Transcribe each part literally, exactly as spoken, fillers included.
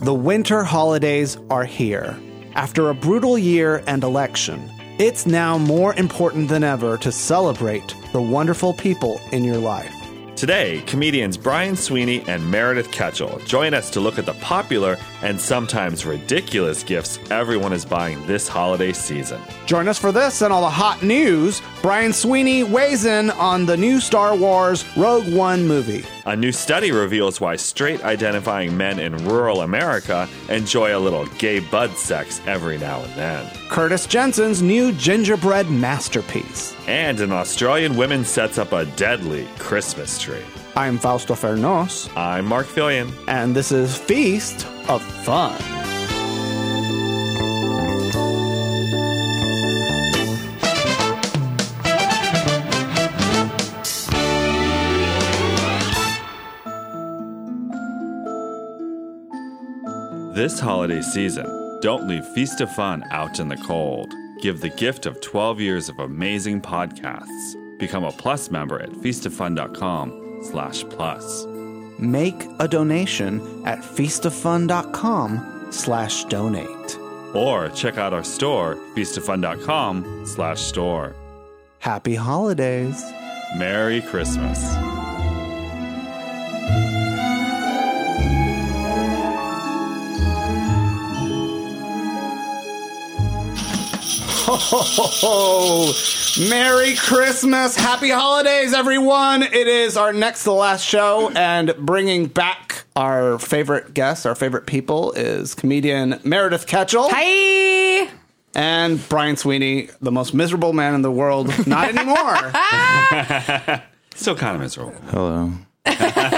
The winter holidays are here. After a brutal year and election, it's now more important than ever to celebrate the wonderful people in your life. Today, comedians Brian Sweeney and Meredith Ketchel join us to look at the popular and sometimes ridiculous gifts everyone is buying this holiday season. Join us for this and all the hot news. Brian Sweeney weighs in on the new Star Wars Rogue One movie. A new study reveals why straight-identifying men in rural America enjoy a little gay bud sex every now and then. Curtis Jensen's new gingerbread masterpiece. And an Australian woman sets up a deadly Christmas tree. I'm Fausto Fernos. I'm Mark Fillion. And this is Feast of Fun. This holiday season, don't leave Feast of Fun out in the cold. Give the gift of twelve years of amazing podcasts. Become a Plus member at feastoffun.com slash plus. Make a donation at feastoffun.com slash donate. Or check out our store, feastoffun.com slash store. Happy holidays. Merry Christmas. Ho, ho, ho, ho. Merry Christmas. Happy holidays, everyone. It is our next to last show, and bringing back our favorite guest, our favorite people, is comedian Meredith Ketchel. Hi. And Brian Sweeney, the most miserable man in the world. Not anymore. Still kind of miserable. Hello. He's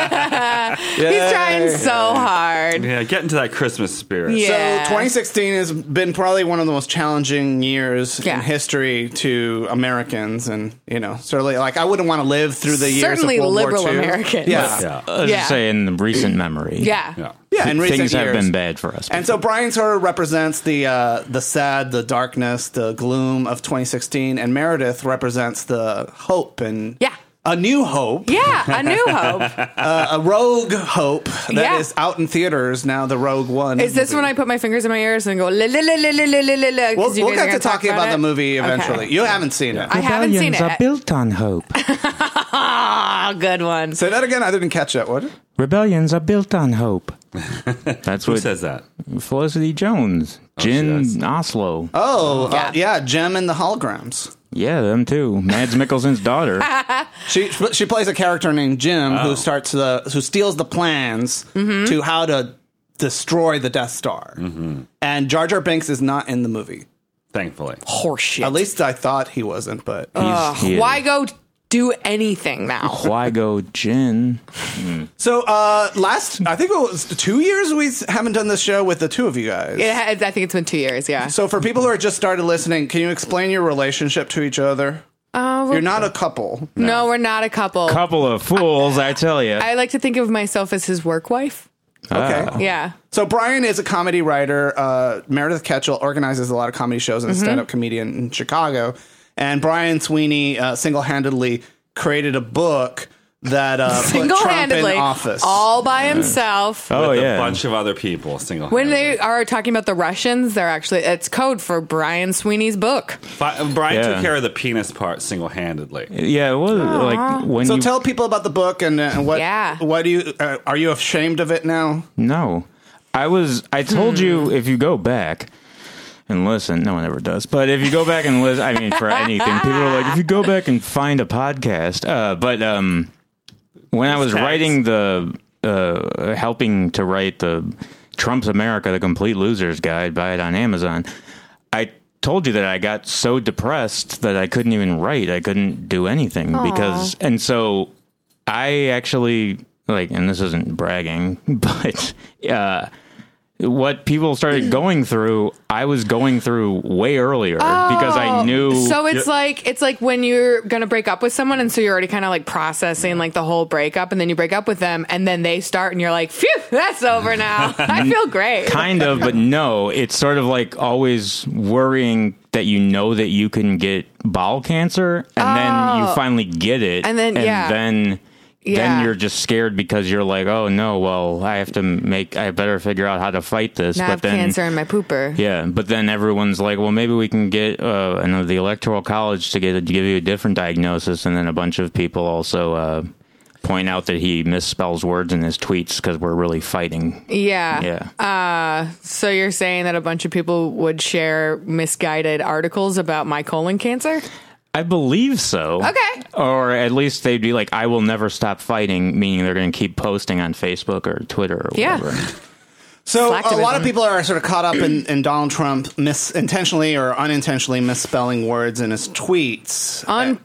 trying so hard. Yeah, get into that Christmas spirit. Yeah. So twenty sixteen has been probably one of the most challenging years Yeah. in history to Americans, and you know, certainly, like I wouldn't want to live through the years Certainly of World liberal War Two. Americans. Yeah, Yeah. I was Yeah. just saying, in recent memory. Yeah. Yeah. yeah. In recent Things have years. been bad for us. And so Brian sort of represents the uh, the sad, the darkness, the gloom of twenty sixteen, and Meredith represents the hope and Yeah. a new hope, Yeah, a new hope. uh, a rogue hope that is Yeah. out in theaters now. The Rogue One. Is this movie. when I put my fingers in my ears and go, la la la la la la la la? We'll, 'cause you we'll guys are get to gonna talk talking about, it? the movie Okay. eventually. You haven't seen it. I haven't seen Rebellions it. are built on hope. Ah, good one. Say that again. I didn't catch it. What? Rebellions are built on hope. That's Who what says that? Felicity Jones, she does. Jin Oslo. Oh, Yeah. uh, yeah. Jem and the Holograms. Yeah, them too. Mads Mikkelsen's daughter. She she plays a character named Jim Oh. who starts the who steals the plans Mm-hmm. to how to destroy the Death Star. Mm-hmm. And Jar Jar Binks is not in the movie. Thankfully. Horseshit. At least I thought he wasn't, but He's, he is. Why go do anything now? Why go Jin? so uh, last I think it was two years we haven't done this show with the two of you guys. It has, I think it's been two years, yeah. So for people who are just started listening, can you explain your relationship to each other? Uh, You're not a couple. no, we're not a couple. Couple of fools, I tell you. I like to think of myself as his work wife. Okay. Yeah. So Brian is a comedy writer. Uh, Meredith Ketchel organizes a lot of comedy shows and a stand-up comedian in Chicago. And Brian Sweeney uh, single-handedly created a book that uh, put Trump in Single-handedly, office. all by himself. Oh, With yeah. a bunch of other people single When they are talking about the Russians, they're actually, it's code for Brian Sweeney's book. Brian Yeah. took care of the penis part single-handedly. Yeah, it was like when So you. tell people about the book and, uh, and what. Yeah. What do you? Uh, are you ashamed of it now? No. I was. I told Hmm. you if you go back and listen, no one ever does, but if you go back and listen, I mean, for anything, people are like, if you go back and find a podcast. Uh, but um, when I was Tags. writing the, uh, helping to write the Trump's America, the Complete Losers Guide, buy it on Amazon, I told you that I got so depressed that I couldn't even write. I couldn't do anything because, and so I actually, like, and this isn't bragging, but uh, what people started going through, I was going through way earlier because I knew. So it's like it's like when you're gonna break up with someone, and so you're already kind of like processing like the whole breakup, and then you break up with them, and then they start, and you're like, "Phew, that's over now. I feel great." Kind of, but no, it's sort of like always worrying that you know that you can get bowel cancer, and then you finally get it, And then, yeah. then Yeah. then you're just scared because you're like, oh no, well, I have to make, I better figure out how to fight this. Now I have but then, cancer in my pooper. yeah, but then everyone's like, well, maybe we can get uh, I know the Electoral College to get to give you a different diagnosis, and then a bunch of people also uh, point out that he misspells words in his tweets because we're really fighting. Yeah. Yeah. Uh, so you're saying that a bunch of people would share misguided articles about my colon cancer? I believe so. Okay. Or at least they'd be like, I will never stop fighting, meaning they're going to keep posting on Facebook or Twitter or Yeah. whatever. So a lot Slacktivism. of people are sort of caught up in, in Donald Trump mis- intentionally or unintentionally misspelling words in his tweets.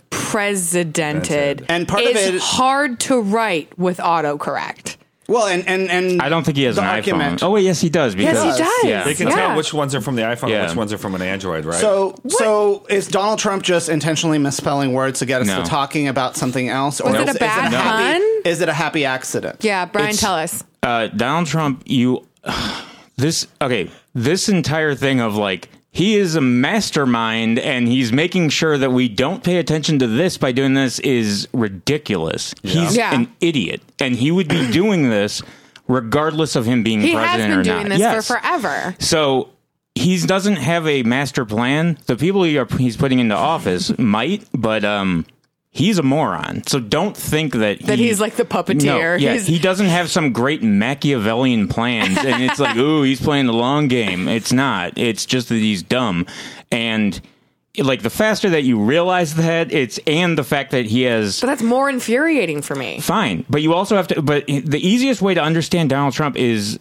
Unprecedented. And part of it's it- hard to write with autocorrect. Well, and and, and I don't think he has the an argument- iPhone. Oh, wait, yes, he does. Because, Yes, he does. Yeah. They can Yeah. tell which ones are from the iPhone Yeah. and which ones are from an Android, right? So, so is Donald Trump just intentionally misspelling words to get us No. to talking about something else, or Was it is, a bad is it a happy, pun? Is it a happy accident? Yeah, Brian, It's- tell us. Uh, Donald Trump, you this okay, this entire thing of like he is a mastermind and he's making sure that we don't pay attention to this by doing this is ridiculous. He's Yeah. an idiot, and he would be doing this regardless of him being He has president been or doing not. this Yes. for forever. So he doesn't have a master plan. The people he are, he's putting into office might, but um, he's a moron. So don't think that That he, he's like the puppeteer. No, yeah, He's- he doesn't have some great Machiavellian plans, and it's like, ooh, he's playing the long game. It's not. It's just that he's dumb, and like the faster that you realize that, it's and the fact that he has. But that's more infuriating for me. Fine, but you also have to. But the easiest way to understand Donald Trump is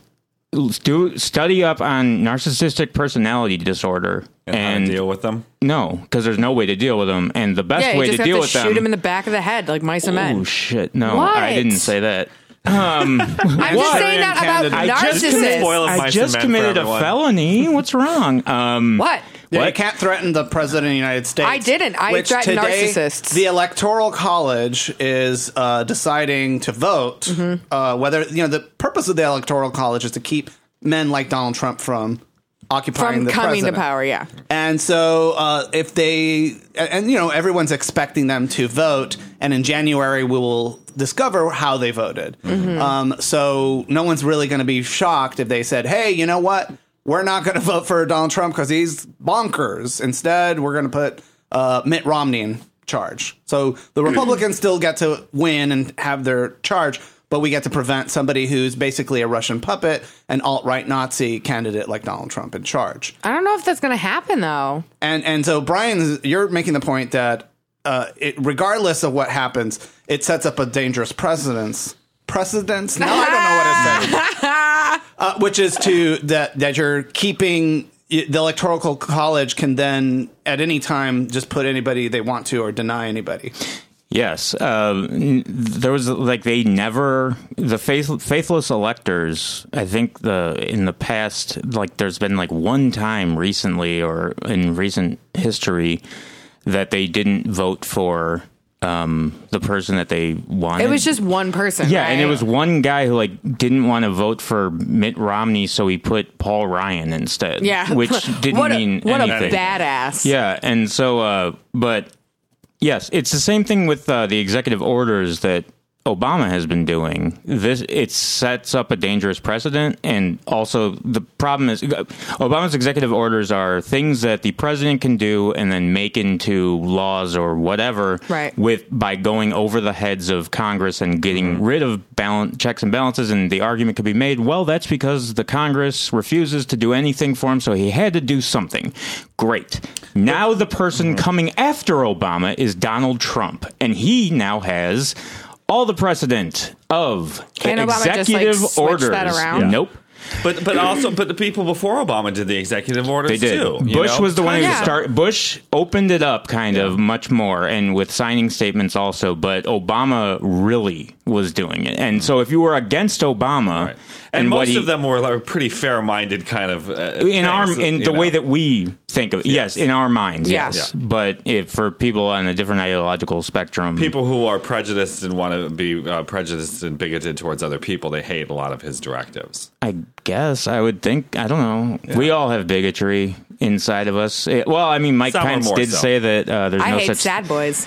do study up on narcissistic personality disorder and, and, how to deal with them. no, because there's no way to deal with them, and the best Yeah, you way just to have deal to with shoot them. him in the back of the head like mice and men. Oh shit! No, What? I didn't say that. Um, I'm just saying that about I just committed- narcissists. Spoil it. I Mice just and men for committed a everyone. felony. What's wrong? Um, What? Yeah, What? you can't threaten the president of the United States. I didn't. I which threatened today, narcissists. The Electoral College is uh, deciding to vote Mm-hmm. uh, whether you know the purpose of the Electoral College is to keep men like Donald Trump from occupying From the coming president. to power, yeah. And so, uh, if they, and, and you know, everyone's expecting them to vote, and in January we will discover how they voted. Mm-hmm. Um, so, no one's really going to be shocked if they said, "Hey, you know what? We're not going to vote for Donald Trump because he's bonkers. Instead, we're going to put uh, Mitt Romney in charge." So, the Republicans still get to win and have their charge. But we get to prevent somebody who's basically a Russian puppet, an alt-right Nazi candidate like Donald Trump in charge. I don't know if that's going to happen, though. And and so, Brian, you're making the point that uh, it, regardless of what happens, it sets up a dangerous precedence. Precedence? No, I don't know what it's saying. uh, which is to that that you're keeping the Electoral College can then at any time just put anybody they want to or deny anybody. Yes, uh, n- there was like they never the faith, faithless electors. I think the in the past, like there's been like one time recently or in recent history that they didn't vote for um, the person that they wanted. It was just one person. yeah, right? and it was one guy who like didn't want to vote for Mitt Romney, so he put Paul Ryan instead. Yeah. which didn't what a, mean what anything. a badass. Yeah, and so, uh, but yes, it's the same thing with uh, the executive orders that Obama has been doing. This it sets up a dangerous precedent, and also the problem is Obama's executive orders are things that the president can do and then make into laws or whatever, Right. with by going over the heads of Congress and getting rid of balance, checks and balances. And the argument could be made, well, that's because the Congress refuses to do anything for him, so he had to do something. Great. Now the person coming after Obama is Donald Trump, and he now has all the precedent of Can Obama just, like, executive switch orders. that around? Yeah. Nope. But but also but the people before Obama did the executive orders They did. too. you Bush know? was the one who Yeah. started. Bush opened it up kind of much more, and with signing statements also. But Obama really was doing it, and so if you were against Obama, Right. And, what most he, of them were like pretty fair-minded kind of uh, in our things, in you the know. way that we think of it, yes, in our minds, Yeah. yes. Yeah. But if for people on a different ideological spectrum, people who are prejudiced and want to be uh, prejudiced and bigoted towards other people, they hate a lot of his directives. I guess I would think I don't know. We all have bigotry inside of us. It- well, I mean, Mike Some are Pence more did so. say that uh, there's I no hate such sad boys.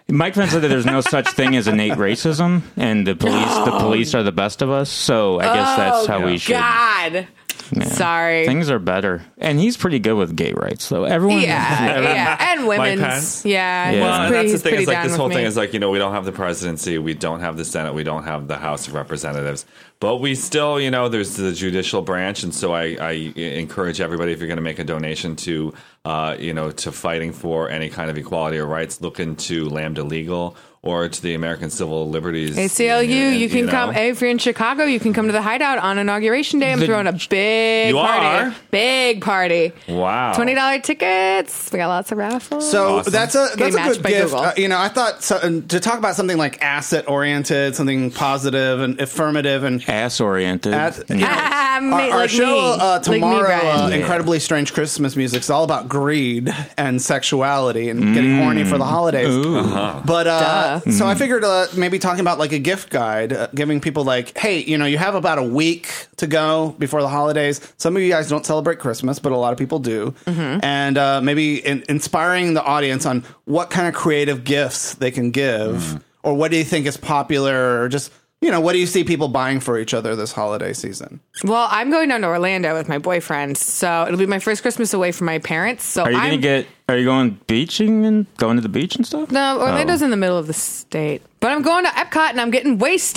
Mike Pence said that there's no such thing as innate racism, and the police no. the police are the best of us. So I guess oh, that's how we should. God. Yeah. Sorry. Things are better. And he's pretty good with gay rights, though. Everyone. Yeah, everyone, yeah. And women's. Yeah. yeah. Well, and pretty, that's the thing is like this whole me. thing is like, you know, we don't have the presidency, we don't have the Senate, we don't have the House of Representatives, but we still, you know, there's the judicial branch. And so I, I encourage everybody, if you're going to make a donation to, uh, you know, to fighting for any kind of equality or rights, look into Lambda Legal or to the American Civil Liberties. A C L U, and, you can you know. come. Hey, if you're in Chicago, you can come to the Hideout on Inauguration Day. I'm the, throwing a big you party. Are? Big party. Wow. twenty dollars tickets. We got lots of raffles. So Awesome. that's a that's a good gift. Uh, you know, I thought so, to talk about something like asset oriented, something positive and affirmative and ass oriented. At, you know, Ah, me- our, our like show me. uh, Like me, tomorrow, Brian. uh, Yeah. Incredibly Strange Christmas Music, is all about greed and sexuality and getting horny for the holidays. Uh-huh. But uh, Duh. so I figured uh, maybe talking about like a gift guide, uh, giving people like, hey, you know, you have about a week to go before the holidays. Some of you guys don't celebrate Christmas, but a lot of people do, Mm-hmm. and uh, maybe in- inspiring the audience on what kind of creative gifts they can give, Mm. or what do you think is popular, or just. You know, what do you see people buying for each other this holiday season? Well, I'm going down to Orlando with my boyfriend, so it'll be my first Christmas away from my parents. So Are you I'm gonna get? Are you going beaching and going to the beach and stuff? no Orlando's Oh. in the middle of the state, but I'm going to Epcot and I'm getting wasted.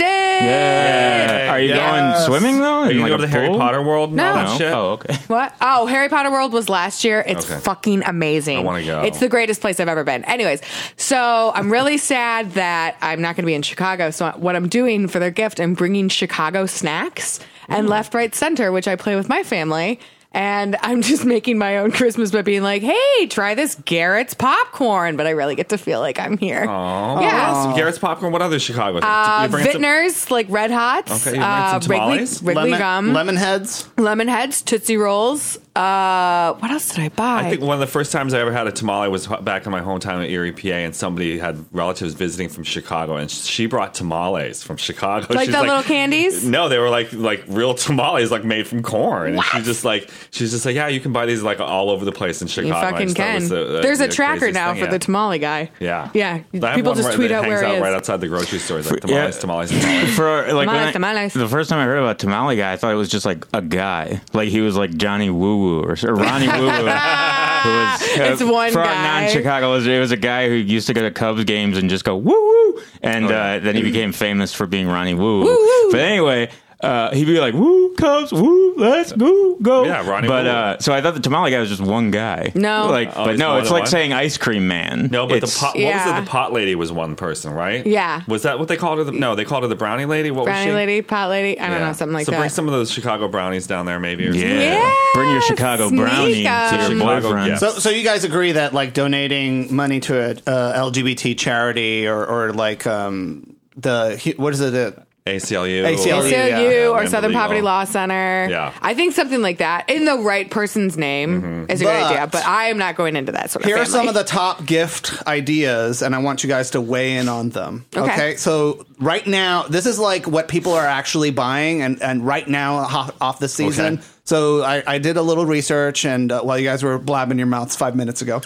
Yeah. Are you Yes. going swimming though? Are In you like going to a the Harry pool? Potter world and No. all that No? shit? Oh, okay. What? Oh, Harry Potter World was last year. It's Okay. fucking amazing. I wanna go. It's the greatest place I've ever been. Anyways, so I'm really sad that I'm not going to be in Chicago. So what I'm doing for their gift, I'm bringing Chicago snacks and Left, Right, Center, which I play with my family. And I'm just making my own Christmas by being like, hey, try this Garrett's popcorn. But I really get to feel like I'm here. Oh, Yeah. Garrett's popcorn. What other Chicago? Uh, You bring some- Vintners, like Red Hots. Okay, you bring some uh, Wrigley, tamales? Wrigley Lemon, Gum. lemon heads. Lemon Heads, Tootsie Rolls. Uh, what else did I buy? I think one of the first times I ever had a tamale was back in my hometown in Erie, P A, and somebody had relatives visiting from Chicago, and she brought tamales from Chicago. Like She's the little candies? No, they were like like real tamales, like made from corn. And she's just like, she's just like, yeah, you can buy these like all over the place in Chicago. You I fucking just thought it can. was the- the- There's a the tracker craziest now thing, for yeah. the tamale guy. Yeah, Yeah. I have People one just right tweet that out hangs where he out is. right outside the grocery stores, like tamales, Yeah. tamales, tamales. For like when I- Tamales, tamales. the first time I heard about Tamale Guy, I thought it was just like a guy, like he was like Johnny Woo Woo or, or Ronnie Woo Woo. Who was, uh, It's one for guy. our non-Chicago, it was, it was a guy who used to go to Cubs games and just go woo woo, and Oh, yeah. uh, then he became famous for being Ronnie Woo. Woo woo. But anyway. Uh, he'd be like, "Woo, Cubs, woo, let's go, go." Yeah, Ronnie But Woo. uh, so I thought the tamale guy was just one guy. No. like, Oh, but he's no, more it's than like one? saying ice cream man. No, but It's- the pot, what was Yeah. it? The pot lady was one person, right? Yeah. Was that what they called her? The, no, they called her the brownie lady. What was Brownie she? lady, pot lady. I don't Yeah. know, something like so that. bring some of those Chicago brownies down there, maybe. Or yeah. something. Yeah, Bring your Chicago sneak brownie to 'em. your Chicago boyfriend. gifts. So, so you guys agree that like donating money to a uh, L G B T charity or, or like um, the what is it? Uh, A C L U. A C L U, A C L U yeah. or Lambda Southern Legal. Poverty Law Center. Yeah. I think something like that in the right person's name is a good But- idea, but I am not going into that sort of Here are family. some of the top gift ideas, and I want you guys to weigh in on them. Okay. Okay. So right now, this is like what people are actually buying, and, and right now off, off the season. Okay. So I, I did a little research, and uh, while you guys were blabbing your mouths five minutes ago,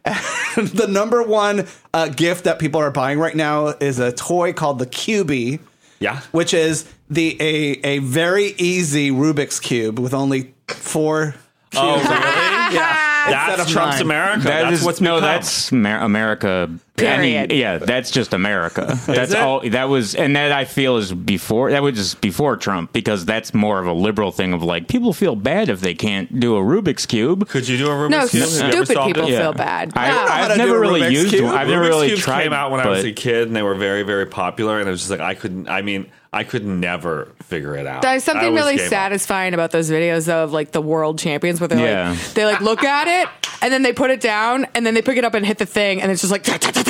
and the number one uh, gift that people are buying right now is a toy called the Cubie. Yeah. Which is the a a very easy Rubik's cube with only four. Oh, really? Yeah, instead That's of Trump's nine. America. That that's is- what's no, become. that's Amer- America. Period. I mean, yeah, that's just America. That's it? all. That was, and that I feel is before. That was just before Trump because that's more of a liberal thing of like people feel bad if they can't do a Rubik's cube. Could you do a Rubik's No, cube? Have you ever stupid solved people it? Yeah. feel bad. I, No. how to I've do never a really Rubik's used cube. one. I've never Rubik's really cubes tried. came out when I was but- a kid, and they were very, very popular. And it was just like I couldn't. I mean, I could never figure it out. There's I something always really gave up. satisfying about those videos though of like the world champions where they're Yeah. like they like look at it and then they put it down and then they pick it up and hit the thing and it's just like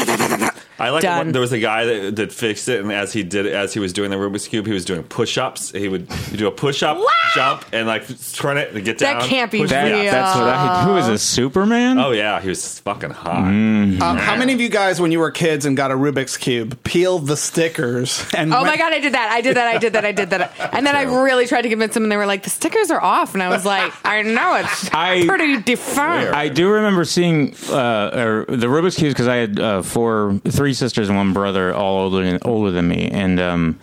I like Done. when there was a guy that, that fixed it, and as he did, as he was doing the Rubik's cube, he was doing push-ups. He would he'd do a push-up, jump, and like turn it and get That down. can't be push- That, real. Yeah. that's what I. Who is a Superman? Oh yeah, he was fucking hot. Mm. Um, how many of you guys, when you were kids and got a Rubik's cube, peeled the stickers and Oh went- my god, I did that. I did that. I did that. I did that. And then I really tried to convince them and they were like, the stickers are off. And I was like, I know it's I- pretty defined. I do remember seeing uh, or the Rubik's cubes because I had uh, four, three three sisters and one brother, all older than, older than me. And um,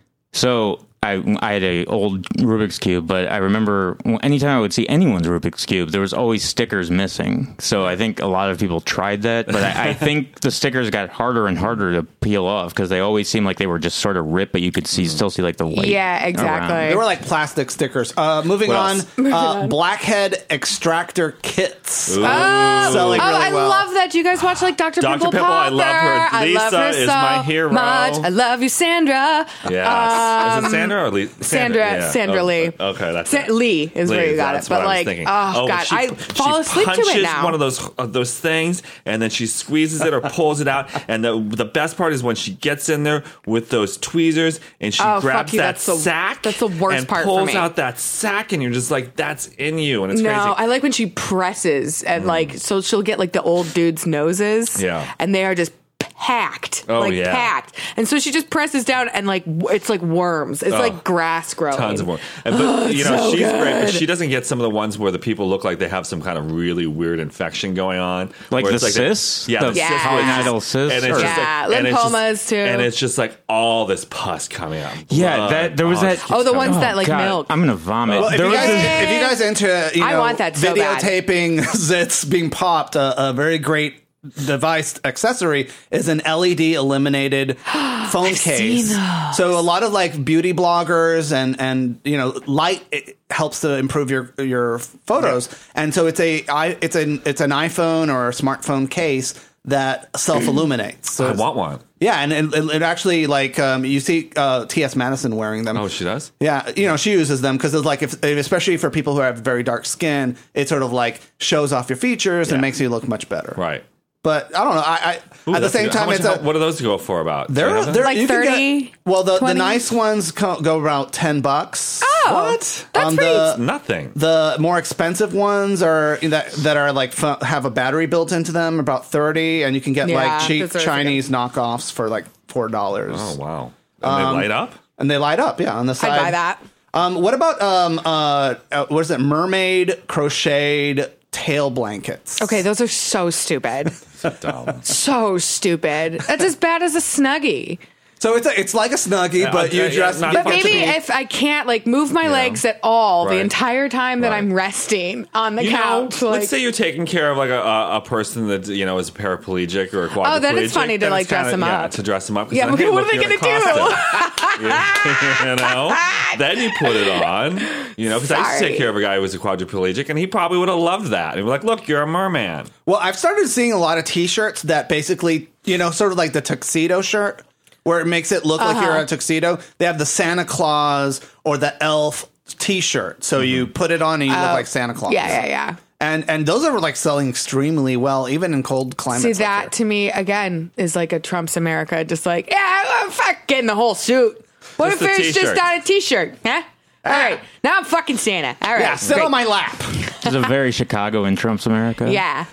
so I, I had a old Rubik's Cube, but I remember anytime I would see anyone's Rubik's Cube, there was always stickers missing. So I think a lot of people tried that, but I, I think the stickers got harder and harder to peel off because they always seemed like they were just sort of ripped, but you could see still see like the white. Yeah, exactly. around. They were like plastic stickers. Uh, moving What on, else? uh, Blackhead extractor kits. Oh, Selling oh, really I well. love that. Do you guys watch like Doctor Doctor Pimple Pimple, I Popper? love her. I love Lisa her is so my hero. much. I love you, Sandra. Yes. Is it Sandra or Lee? Sandra- yeah. Sandra Oh, Lee. Okay, that's Sa- it. Lee is where you got that's it. But what I was like, thinking. oh, God, she- I fall she asleep to it punches now. one of those of those things, and then she squeezes it or pulls it out. And the the best part is when she gets in there with those tweezers and she Oh, fuck grabs you, that that's the- sack. that's the worst and part for pulls me. out that sack, and you're just like, that's in you, and it's No, crazy. I like when she presses and like, so she'll get like the old dude's noses. Yeah. And they are just packed. Oh, like yeah. packed. And so she just presses down and like, w- it's like worms. It's Oh, like grass growing. Tons of more. And, but, you know, so she's great, but good. she doesn't get some of the ones where the people look like they have some kind of really weird infection going on. Like where the it's cysts? yeah, The the Yeah. cysts where it's just- polyidal cysts? And it's Or- just Yeah, like, and it's lymphomas, just, too. And it's just like all this pus coming out. Yeah, Blood. that- there was Oh, that- it keeps Oh, the coming ones out. that like God, milk. I'm gonna vomit. Well, if, There you was guys, this- if you guys into you I know want that so bad. videotaping zits being popped, a, a very great device accessory is an L E D illuminated phone case. seen those. So a lot of like beauty bloggers and and you know light it helps to improve your your photos. And so it's a I, it's an it's an iPhone or a smartphone case that self illuminates. So I it's- want one. yeah, and it, it actually like um, you see uh, T S Madison wearing them. Oh, she does? Yeah, you know, she uses them because it's like, if, especially for people who have very dark skin, it sort of like shows off your features and Yeah. makes you look much better. Right. But I don't know. I, I Ooh, at the that's same good. How time, much- it's how- a, what do those go for about? Do you they're, know that? they're Like you can thirty, get- well, the, the twenty? nice ones co- go about ten bucks. Oh, What? That's On pretty. the- Nothing. The more expensive ones are that that are like fu- have a battery built into them, about thirty, and you can get Yeah, like cheap those are Chinese knockoffs for like four dollars. Oh, wow. And they light up? And they light up, yeah, on the side. I'd buy that. Um, what about um, uh, uh, what is it? Mermaid crocheted tail blankets. Okay, those are so stupid. Dumb. so stupid. That's as bad as a Snuggie. So it's a, it's like a Snuggie, Yeah, but you yeah, dress. yeah, not you But get maybe to be- if I can't like move my legs at all Right. the entire time that Right. I'm resting on the You know, couch, like, let's say you're taking care of like a, a, a person that you know is a paraplegic or a quadriplegic. Oh, then it's funny to, then like, it's kinda- dress them yeah, up. to dress them up. 'cause Yeah, then, okay, hey, what look, are they you're in a gonna do? costume. you, you know, then you put it on. You know, because I used to Sorry. take care of a guy who was a quadriplegic, and he probably would have loved that. He'd be like, "Look, you're a merman." well, I've started seeing a lot of T-shirts that basically, you know, sort of like the tuxedo shirt, where it makes it look like you're in a tuxedo. They have the Santa Claus or the elf T-shirt, so you put it on and you look like Santa Claus. yeah, yeah, yeah. And and those are like selling extremely well, even in cold climates. See, like that here. to me again is like a Trump's America. Just like, yeah, I'm fuck getting the whole suit. What Just if the it's just t-shirt. on a t-shirt? Huh? All right, now I'm fucking Santa. All right, Yeah, sit great. on my lap. It's a very Chicago in Trump's America. Yeah.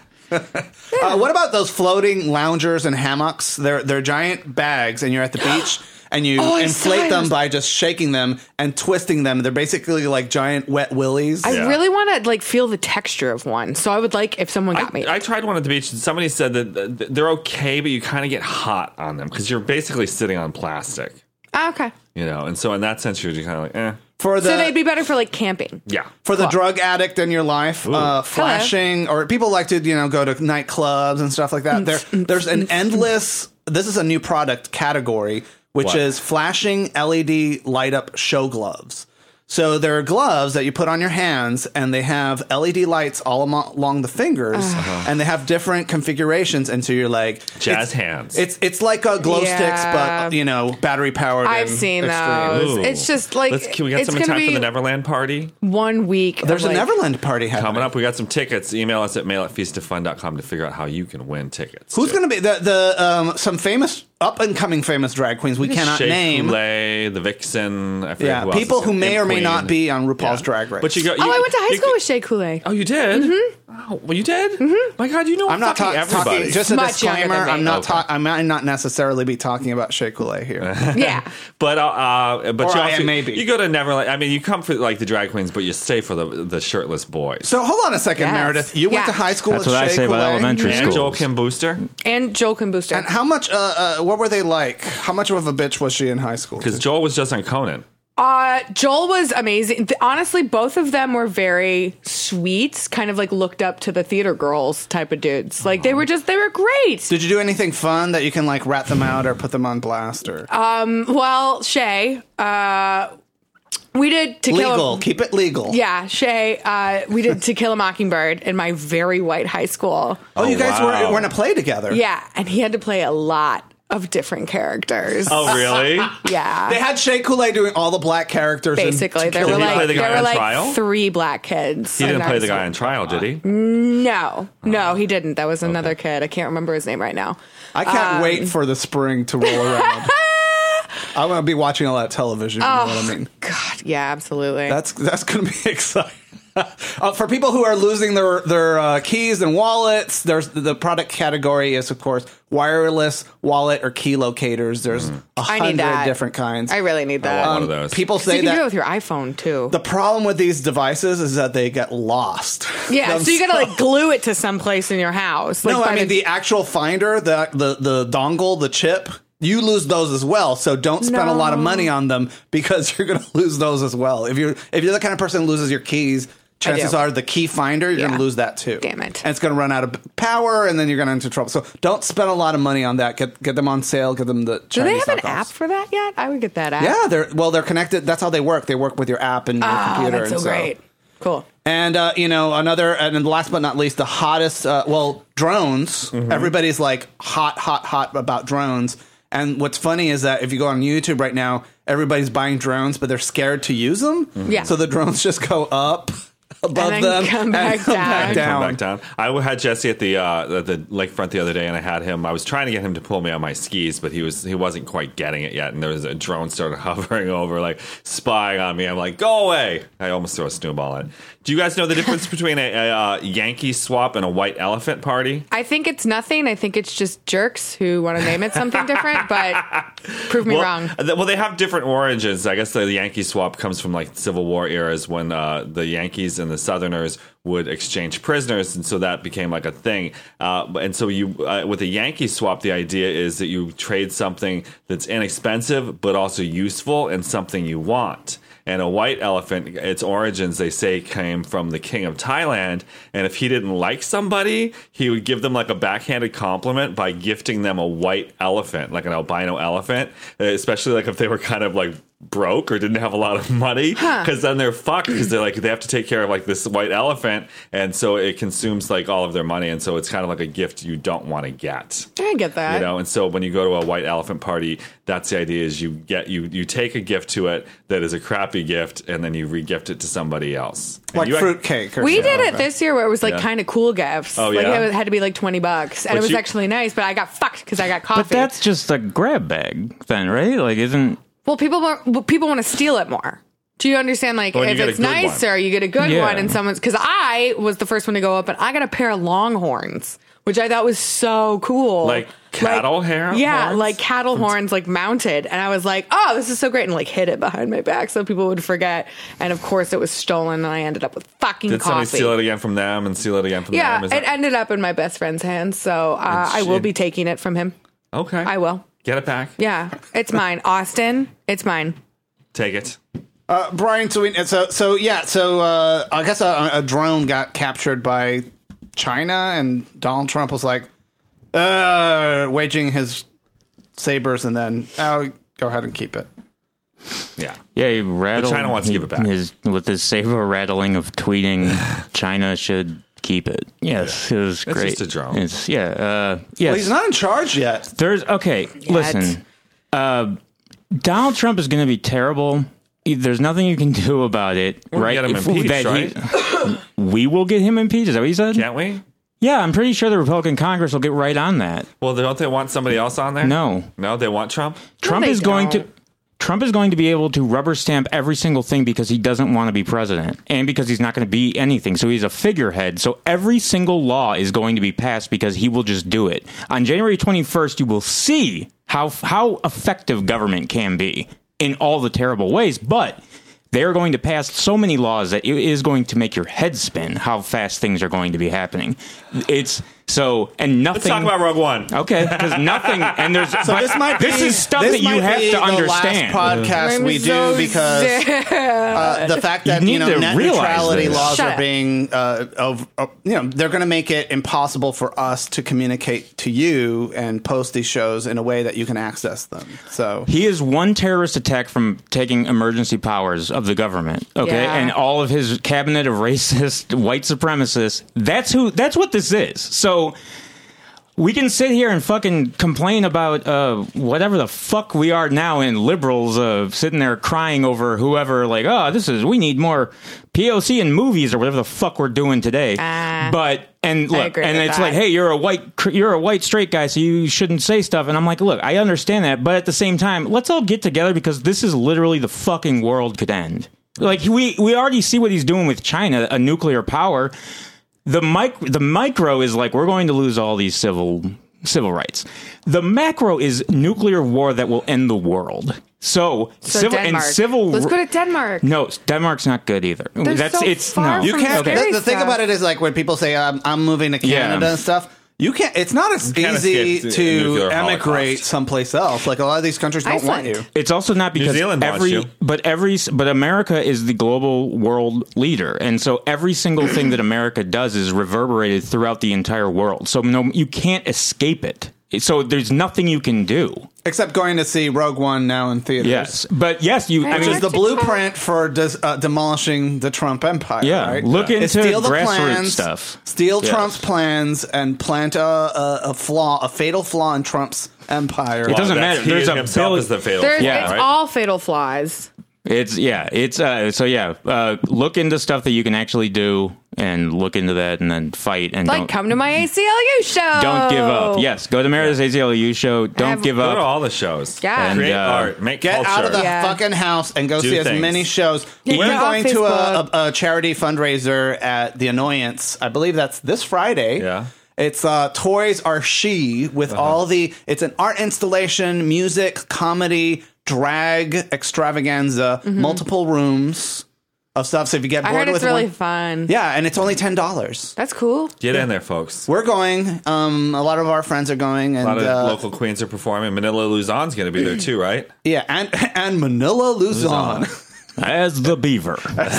Uh, what about those floating loungers and hammocks? They're they're giant bags, and you're at the beach, and you Oh, I saw inflate them those. by just shaking them and twisting them. They're basically like giant wet willies. I Yeah. really want to like feel the texture of one, so I would like if someone got me. I, I tried one at the beach, and somebody said that th- they're okay, but you kind of get hot on them because you're basically sitting on plastic. Oh, okay, You know, and so in that sense, you're just kind of like, eh, for the so they'd be better for like camping. yeah. for the Cool. drug addict in your life, uh, flashing, or people like to you know go to nightclubs and stuff like that. There, there's an endless. This is a new product category, which What? is flashing L E D light up show gloves. So there are gloves that you put on your hands, and they have L E D lights all amo- along the fingers, and they have different configurations. And so you're like Jazz it's, hands. It's it's like a glow Yeah. sticks, but you know, battery powered. I've and seen extreme. those. Ooh. It's just like Let's, can we get it's some gonna time be for the Neverland party? one week. of, There's a like- Neverland party happening. Coming up, we got some tickets. Email us at mail at feast of fun dot com to figure out how you can win tickets. Who's going to be the the um, some famous up and coming famous drag queens we cannot Shea name? Coulee, the Vixen. I forget Yeah, who else people is who in- may in or may Queen. not be on RuPaul's Yeah. Drag Race. But you go. Oh, you- I went to high you school could- with Shea Coulee. Oh, you did? Mm-hmm. Oh, well, you did? Mm-hmm. My God, you know I'm not fucking ta- everybody. talking. Just a Much younger disclaimer. than me. I'm not. Okay. Ta- I might not necessarily be talking about Shea Coulee here. Yeah. But uh, uh, but Or you I also am maybe. you go to Neverland. I mean, you come for like the drag queens, but you stay for the the shirtless boys. So hold on a second, Yes. Meredith. You went Yeah. to high school That's with what I Shea say about Coulee? elementary and schools. Joel Kim Booster, And Joel Kim Booster. And how much? Uh, uh, what were they like? How much of a bitch was she in high school? because Joel was just on Conan. Uh, Joel was amazing. Th- Honestly, both of them were very sweet, kind of like looked up to the theater girls type of dudes. Like they were just, they were great. Did you do anything fun that you can like rat them out or put them on blast or Well, Shay, uh, we did To Kill legal? a, Keep it legal. Yeah, Shay, uh, we did To Kill a Mockingbird in my very white high school. Oh, you Oh, guys wow. were, were in a play together. Yeah, and he had to play a lot of different characters. Oh, really? Yeah. They had Shea Coulee doing all the black characters. in Basically, To there Kill were a Did he play like the guy there were on like trial? three black kids. He didn't in play our the guy school. on trial, did he? No, no, he didn't. That was another kid. I can't remember his name right now. I can't Um, wait for the spring to roll around. I'm gonna be watching a lot of television. You know what I mean? God, yeah, absolutely. That's that's gonna be exciting. uh, for people who are losing their their uh, keys and wallets, there's the product category is of course wireless wallet or key locators. There's a I need hundred that. different kinds. I really need I that. want one of those. People So you say can do it that with your iPhone too. the problem with these devices is that they get lost. yeah, so you got to themselves. like glue it to some place in your house. Like No, by I mean the actual finder, the the the dongle, the chip. You lose those as well, so don't spend a lot of No. money on them because you're going to lose those as well. If you're if you're the kind of person who loses your keys, chances do. are the key finder you're going Yeah. to lose that too. Damn it. And it's going to run out of power, and then you're going to into trouble. So don't spend a lot of money on that. Get get them on sale. Get them the. Do they Chinese have an knockoffs. app for that yet? I would get that app. Yeah, they're well, they're connected. That's how they work. They work with your app and your Oh, computer. that's so, and great. Cool. And uh, you know, another, and then last but not least, the hottest. Uh, well, drones. Mm-hmm. Everybody's like hot, hot, hot about drones. And what's funny is that if you go on YouTube right now, everybody's buying drones, but they're scared to use them. Yeah. So the drones just go up above then them come and back come down. back Come down. back down. I had Jesse at the uh, at the lakefront the other day, and I had him. I was trying to get him to pull me on my skis, but he was he wasn't quite getting it yet. And there was a drone started hovering over, like spying on me. I'm like, go away! I almost threw a snowball at it. Do you guys know the difference between a, a, uh Yankee swap and a white elephant party? I think it's nothing. I think it's just jerks who want to name it something different, but prove me well, wrong. th- Well, they have different origins. I guess the Yankee swap comes from like Civil War eras when uh, the Yankees and the Southerners would exchange prisoners, and so that became like a thing. Uh, and so you, uh, with a Yankee swap, the idea is that you trade something that's inexpensive but also useful and something you want. And a white elephant, its origins, they say, came from the king of Thailand. And if he didn't like somebody, he would give them like a backhanded compliment by gifting them a white elephant, like an albino elephant, especially like if they were kind of like broke or didn't have a lot of money, because then they're fucked because they're like they have to take care of like this white elephant, and so it consumes like all of their money, and so it's kind of like a gift you don't want to get. I get that. You know, and so when you go to a white elephant party, that's the idea: is you get you you take a gift to it that is a crappy gift, and then you re-gift it to somebody else, And Like you- fruitcake. Or We something. did it this year where it was like Yeah. kind of cool gifts. Oh, like yeah? it had to be like twenty bucks, and But it was you- actually nice. But I got fucked because I got coffee. But that's just a grab bag, then, right? Like, isn't well, people want, well, people want to steal it more. Do you understand? Like, Well, you if get a it's good nicer, one. you get a good Yeah. one, and someone's because I was the first one to go up, and I got a pair of Longhorns, which I thought was so cool, Like cattle hair yeah, horns? like cattle horns, like mounted, and I was like, oh, this is so great, and like hid it behind my back so people would forget, and of course it was stolen, and I ended up with fucking Did coffee. somebody steal it again from them and steal it again from Yeah, them? Is it that- ended up in my best friend's hands, so uh, I will she- be taking it from him. okay, I will. get it back. Yeah, it's mine. Austin, it's mine. Take it. Uh, Brian, so, we, so so yeah, so uh, I guess a, a drone got captured by China, and Donald Trump was like, uh, waging his sabers, and then oh, go ahead and keep it. Yeah. yeah? He rattled. China wants to he- give it back. His, with his saber rattling of tweeting, China should keep it. Yes, it was It's great. just a drone. It's, yeah, uh, yes. Well, he's not in charge yet. There's okay. Listen, uh, Donald Trump is going to be terrible. There's nothing you can do about it, We'll right? get him If- impeached, that he- we will get him impeached. Is that what you said? Can't we? Yeah, I'm pretty sure the Republican Congress will get right on that. Well, don't they want somebody else on there? No. No, they want Trump? Trump they is going to. don't. Trump is going to be able to rubber stamp every single thing because he doesn't want to be president and because he's not going to be anything. So he's a figurehead. So every single law is going to be passed because he will just do it. On January twenty-first, you will see how how effective government can be in all the terrible ways. But they are going to pass so many laws that it is going to make your head spin how fast things are going to be happening. It's so, and nothing. Let's talk about Rogue One. Okay, because nothing, and there's. So this might be, this is stuff this that you might have be to the understand. Last podcast I'm we so do because uh, the fact that You you, need know to net realize neutrality this. laws Shut are up. being uh, of uh, you know they're going to make it impossible for us to communicate to you and post these shows in a way that you can access them. So He is one terrorist attack from taking emergency powers of the government. Okay, Yeah. and all of his cabinet of racist white supremacists. That's who. That's what this is. So. We can sit here and fucking complain about uh, whatever the fuck we are now in liberals uh, sitting there crying over whoever, like, oh, this is, we need more P O C in movies or whatever the fuck we're doing today. Ah. But, and look, agree and with it's that. like, hey, you're a white, cr- you're a white straight guy, so you shouldn't say stuff. And I'm like, look, I understand that. But at the same time, let's all get together because this is literally the fucking world could end. Like, we, we already see what he's doing with China, a nuclear power. The mic- the micro is like, we're going to lose all these civil civil rights. The macro is nuclear war that will end the world. So, So civil Denmark. and civil. Let's go to Denmark. No, Denmark's not good either. They're That's so it's far no. you from can't. scary The, the thing stuff. about it is like when people say I'm, I'm moving to Canada Yeah. and stuff. You can't. It's not as can't easy escape the to nuclear emigrate holocaust. someplace else. Like a lot of these countries don't Iceland. want you. It's also not because Zealand wants every, you. but every, but America is the global world leader, and so every single thing that America does is reverberated throughout the entire world. So no, you can't escape it. So there's nothing you can do. Except going to see Rogue One now in theaters. Yes, but yes, you. I Which mean, is the blueprint for des- uh, demolishing the Trump empire. Yeah, right? look Yeah. into Steal the grassroots plans, stuff. Steal Yes. Trump's plans and plant a, a, a flaw, a fatal flaw in Trump's empire. It doesn't That's- matter. He There's a himself bill- is the fatal There's, flaw, Yeah. it's right? all fatal flaws. It's yeah, it's uh, so yeah. Uh, look into stuff that you can actually do, and look into that, and then fight, and Like, don't come to my A C L U show. don't give up. Yes, go to Meredith's A C L U show. Don't have- give Go to up. all the shows. Yeah. And, Create uh, art. Make Get culture. out of the Yeah. fucking house and go Do see as things. many shows. Yeah, We're get off going to a, Facebook. a, a charity fundraiser at the Annoyance. I believe that's this Friday. Yeah. It's uh, Toys Are She with Uh-huh. all the. It's an art installation, music, comedy, drag extravaganza, multiple rooms of stuff. So if you get I bored heard with it's really one, fun. yeah, and it's only ten dollars. That's cool. Get in there, folks. We're going. Um, a lot of our friends are going, and A lot of uh, local queens are performing. Manila Luzon's going to be there too, right? yeah, and and Manila Luzon. As the beaver.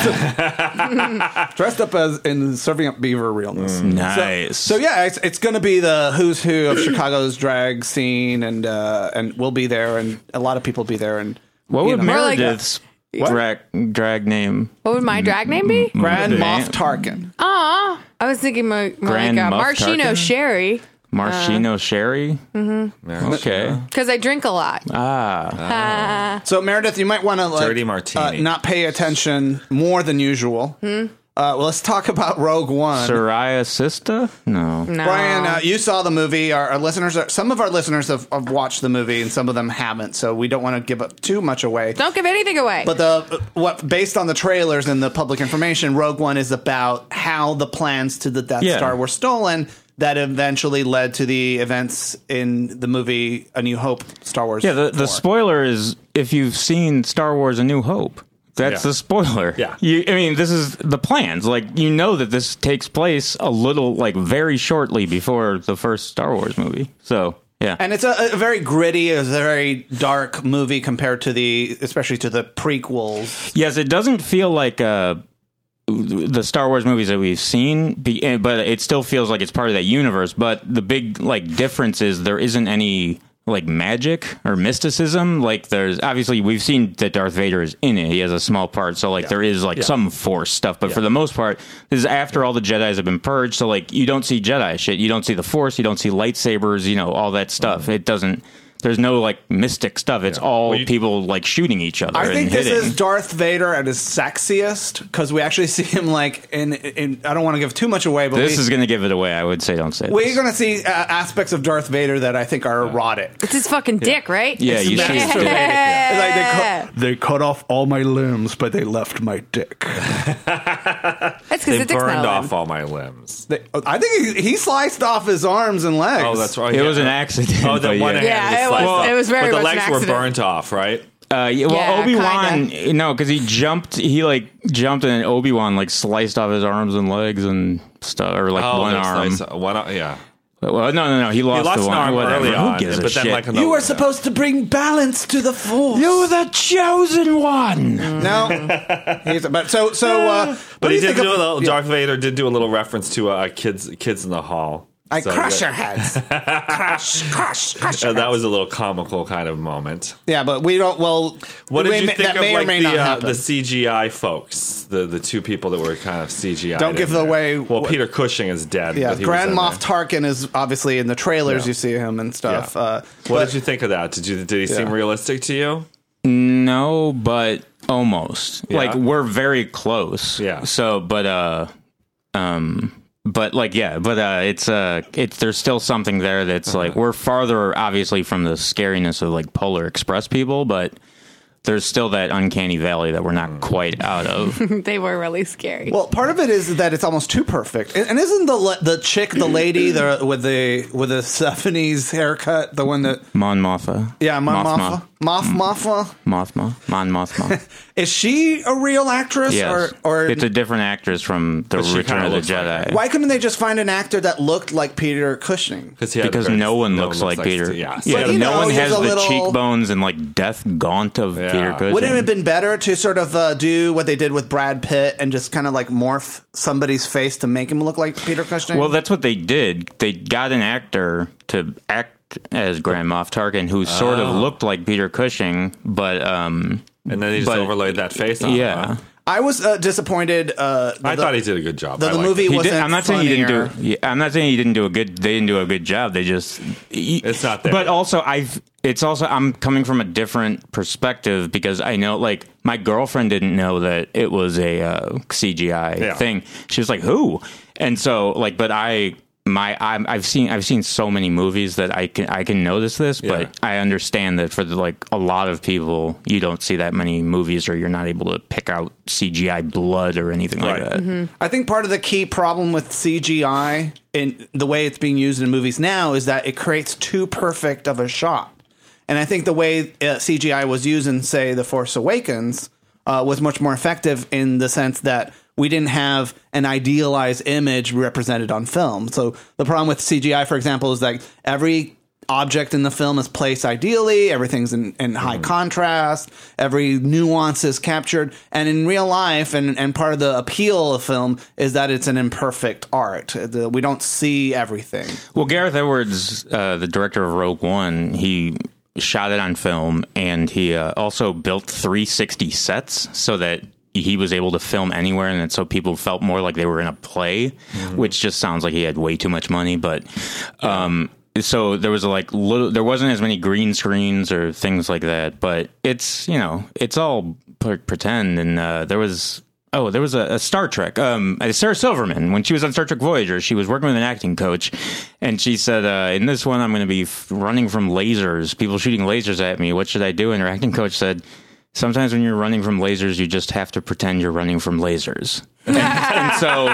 Dressed up as in serving up beaver realness. Nice. So yeah, it's, it's going to be the who's who of Chicago's drag scene, and uh, and we'll be there, and a lot of people will be there. And what you would know, More like- Meredith's drag drag name? What would my drag name be? Grand Mm, Moff Tarkin? Aw. I was thinking more, more Grand like uh, Muff Marshino Tarkin? Sherry. Maraschino Sherry? Mm-hmm. Okay. Because I drink a lot. Ah. So Meredith, you might want to like, Dirty martini. uh, not pay attention more than usual. Hmm? Uh, well, let's talk about Rogue One. Soraya Sista? No. No. Brian, uh, you saw the movie. Our, our listeners, are, some of our listeners have, have watched the movie, and some of them haven't. So we don't want to give up too much away. Don't give anything away. But the what based on the trailers and the public information, Rogue One is about how the plans to the Death Yeah. Star were stolen. That eventually led to the events in the movie A New Hope, Star Wars. Yeah, the, the four. spoiler is if you've seen Star Wars A New Hope. That's Yeah. the spoiler. Yeah. You, I mean, this is the plans. Like, you know that this takes place a little, like, very shortly before the first Star Wars movie. So, yeah. And it's a, a very gritty, it's a very dark movie compared to the, especially to the prequels. Yes, it doesn't feel like uh, the Star Wars movies that we've seen, be, but it still feels like it's part of that universe. But the big like difference is there isn't any like magic or mysticism. Like there's obviously we've seen that Darth Vader is in it. He has a small part, so like there is like some Force stuff. But for the most part, this is after all the Jedis have been purged. So like you don't see Jedi shit. You don't see the Force. You don't see lightsabers. You know all that stuff. It doesn't. There's no like mystic stuff. It's all Well, you- people like shooting each other. I think and this hitting. is Darth Vader at his sexiest because we actually see him like in. in I don't want to give too much away, but This we, is going to give it away. I would say don't say we're this. going to see uh, aspects of Darth Vader that I think are erotic. It's his fucking dick, right? Yeah, you see his dick. Yeah. Like they, cut, they cut off all my limbs, but they left my dick. That's because They the dick's burned not off off. all my limbs. They, I think he, he sliced off his arms and legs. Oh, that's right. It yeah. was an accident. Oh, the but one yeah. hand Yeah, was it sliced was- off. it was very But the much an legs were accident. burnt off, right? Uh, yeah, well, Yeah, Obi-Wan, kinda. no, because he jumped, he like jumped and Obi-Wan like sliced off his arms and legs and stuff, or like Oh, one that's arm. nice. One, ar- yeah. Well, no, no, no, he lost, He lost the an one. arm Whatever. early Who on, gives a but then shit? like You were supposed to bring balance to the force. You're the chosen one. No, he's, but so so. Uh, what But do he you did think do of- a little. yeah. Darth Vader did do a little reference to uh, kids, kids in the hall. I So crush that- your heads. crush, crush, crush. uh, Your that heads. was a little comical kind of moment. Yeah, but we don't. Well, What we did you may- think that of may like or may the not uh, happen. the C G I folks, the the two people that were kind of C G I? Don't give away Well, what- Peter Cushing is dead. Yeah, but he Grand was in Moff there. Tarkin is obviously in the trailers. Yeah. You see him and stuff. Yeah. Uh, What but- did you think of that? Did you did he seem Yeah. realistic to you? No, but almost. Yeah. Like we're very close. Yeah. So, but uh, um, but like yeah, but uh, it's uh, it's there's still something there that's Uh-huh. like we're farther obviously from the scariness of like Polar Express people, but there's still that uncanny valley that we're Mm. not quite out of. They were really scary. Well, part of it is that it's almost too perfect, and, and isn't the la- the chick, the lady, the with the with the seventies haircut, the one that Mon Mothma. yeah, Ma- Mothma. Moth Mothma, Mothma. Mon Mothma. is she a real actress Yes. or or it's a different actress from the But she Return kinda of the looks like Jedi. her. why couldn't they just find an actor that looked like Peter Cushing? Because he had Because very- no one no looks like Peter. Yeah, Yeah, But, you no know, one he's has a the little- cheekbones and like death gaunt of Yeah. Peter Cushing. Wouldn't it have been better to sort of uh, do what they did with Brad Pitt and just kind of like morph somebody's face to make him look like Peter Cushing? Well, that's what they did. They got an actor to act as Grand Moff Tarkin who sort Oh. of looked like Peter Cushing, but um, and then he just but- overlaid that face on. yeah. huh? I was uh, disappointed. Uh, I the, thought he did a good job. the, I the liked movie it. He wasn't. did, I'm not saying he didn't do. funnier. Yeah, I'm not saying he didn't do a good. They didn't do a good job. They just. It's not there. But also, I've. It's also I'm coming from a different perspective because I know, like, my girlfriend didn't know that it was a uh, C G I Yeah. thing. She was like, "Who?" And so, like, but I. My I'm, I've seen I've seen so many movies that I can I can notice this, Yeah. but I understand that for the, like a lot of people, you don't see that many movies, or you're not able to pick out C G I blood or anything Right. like that. I think part of the key problem with C G I in the way it's being used in movies now is that it creates too perfect of a shot. And I think the way uh, C G I was used in, say, The Force Awakens uh, was much more effective in the sense that we didn't have an idealized image represented on film. So the problem with C G I, for example, is that every object in the film is placed ideally, everything's in, in high contrast, every nuance is captured. And in real life, and, and part of the appeal of film is that it's an imperfect art. The- We don't see everything. Well, Gareth Edwards, uh, the director of Rogue One, he shot it on film, and he uh, also built three sixty sets so that he was able to film anywhere, and so people felt more like they were in a play, which just sounds like he had way too much money. But um, so there was like little, there wasn't as many green screens or things like that. But it's you know it's all p- pretend, and uh, there was. Oh, there was a, a Star Trek. Um, Sarah Silverman, when she was on Star Trek Voyager, she was working with an acting coach, and she said, uh, "In this one, I'm going to be f- running from lasers. People shooting lasers at me. What should I do?" And her acting coach said, "Sometimes when you're running from lasers, you just have to pretend you're running from lasers." And, and so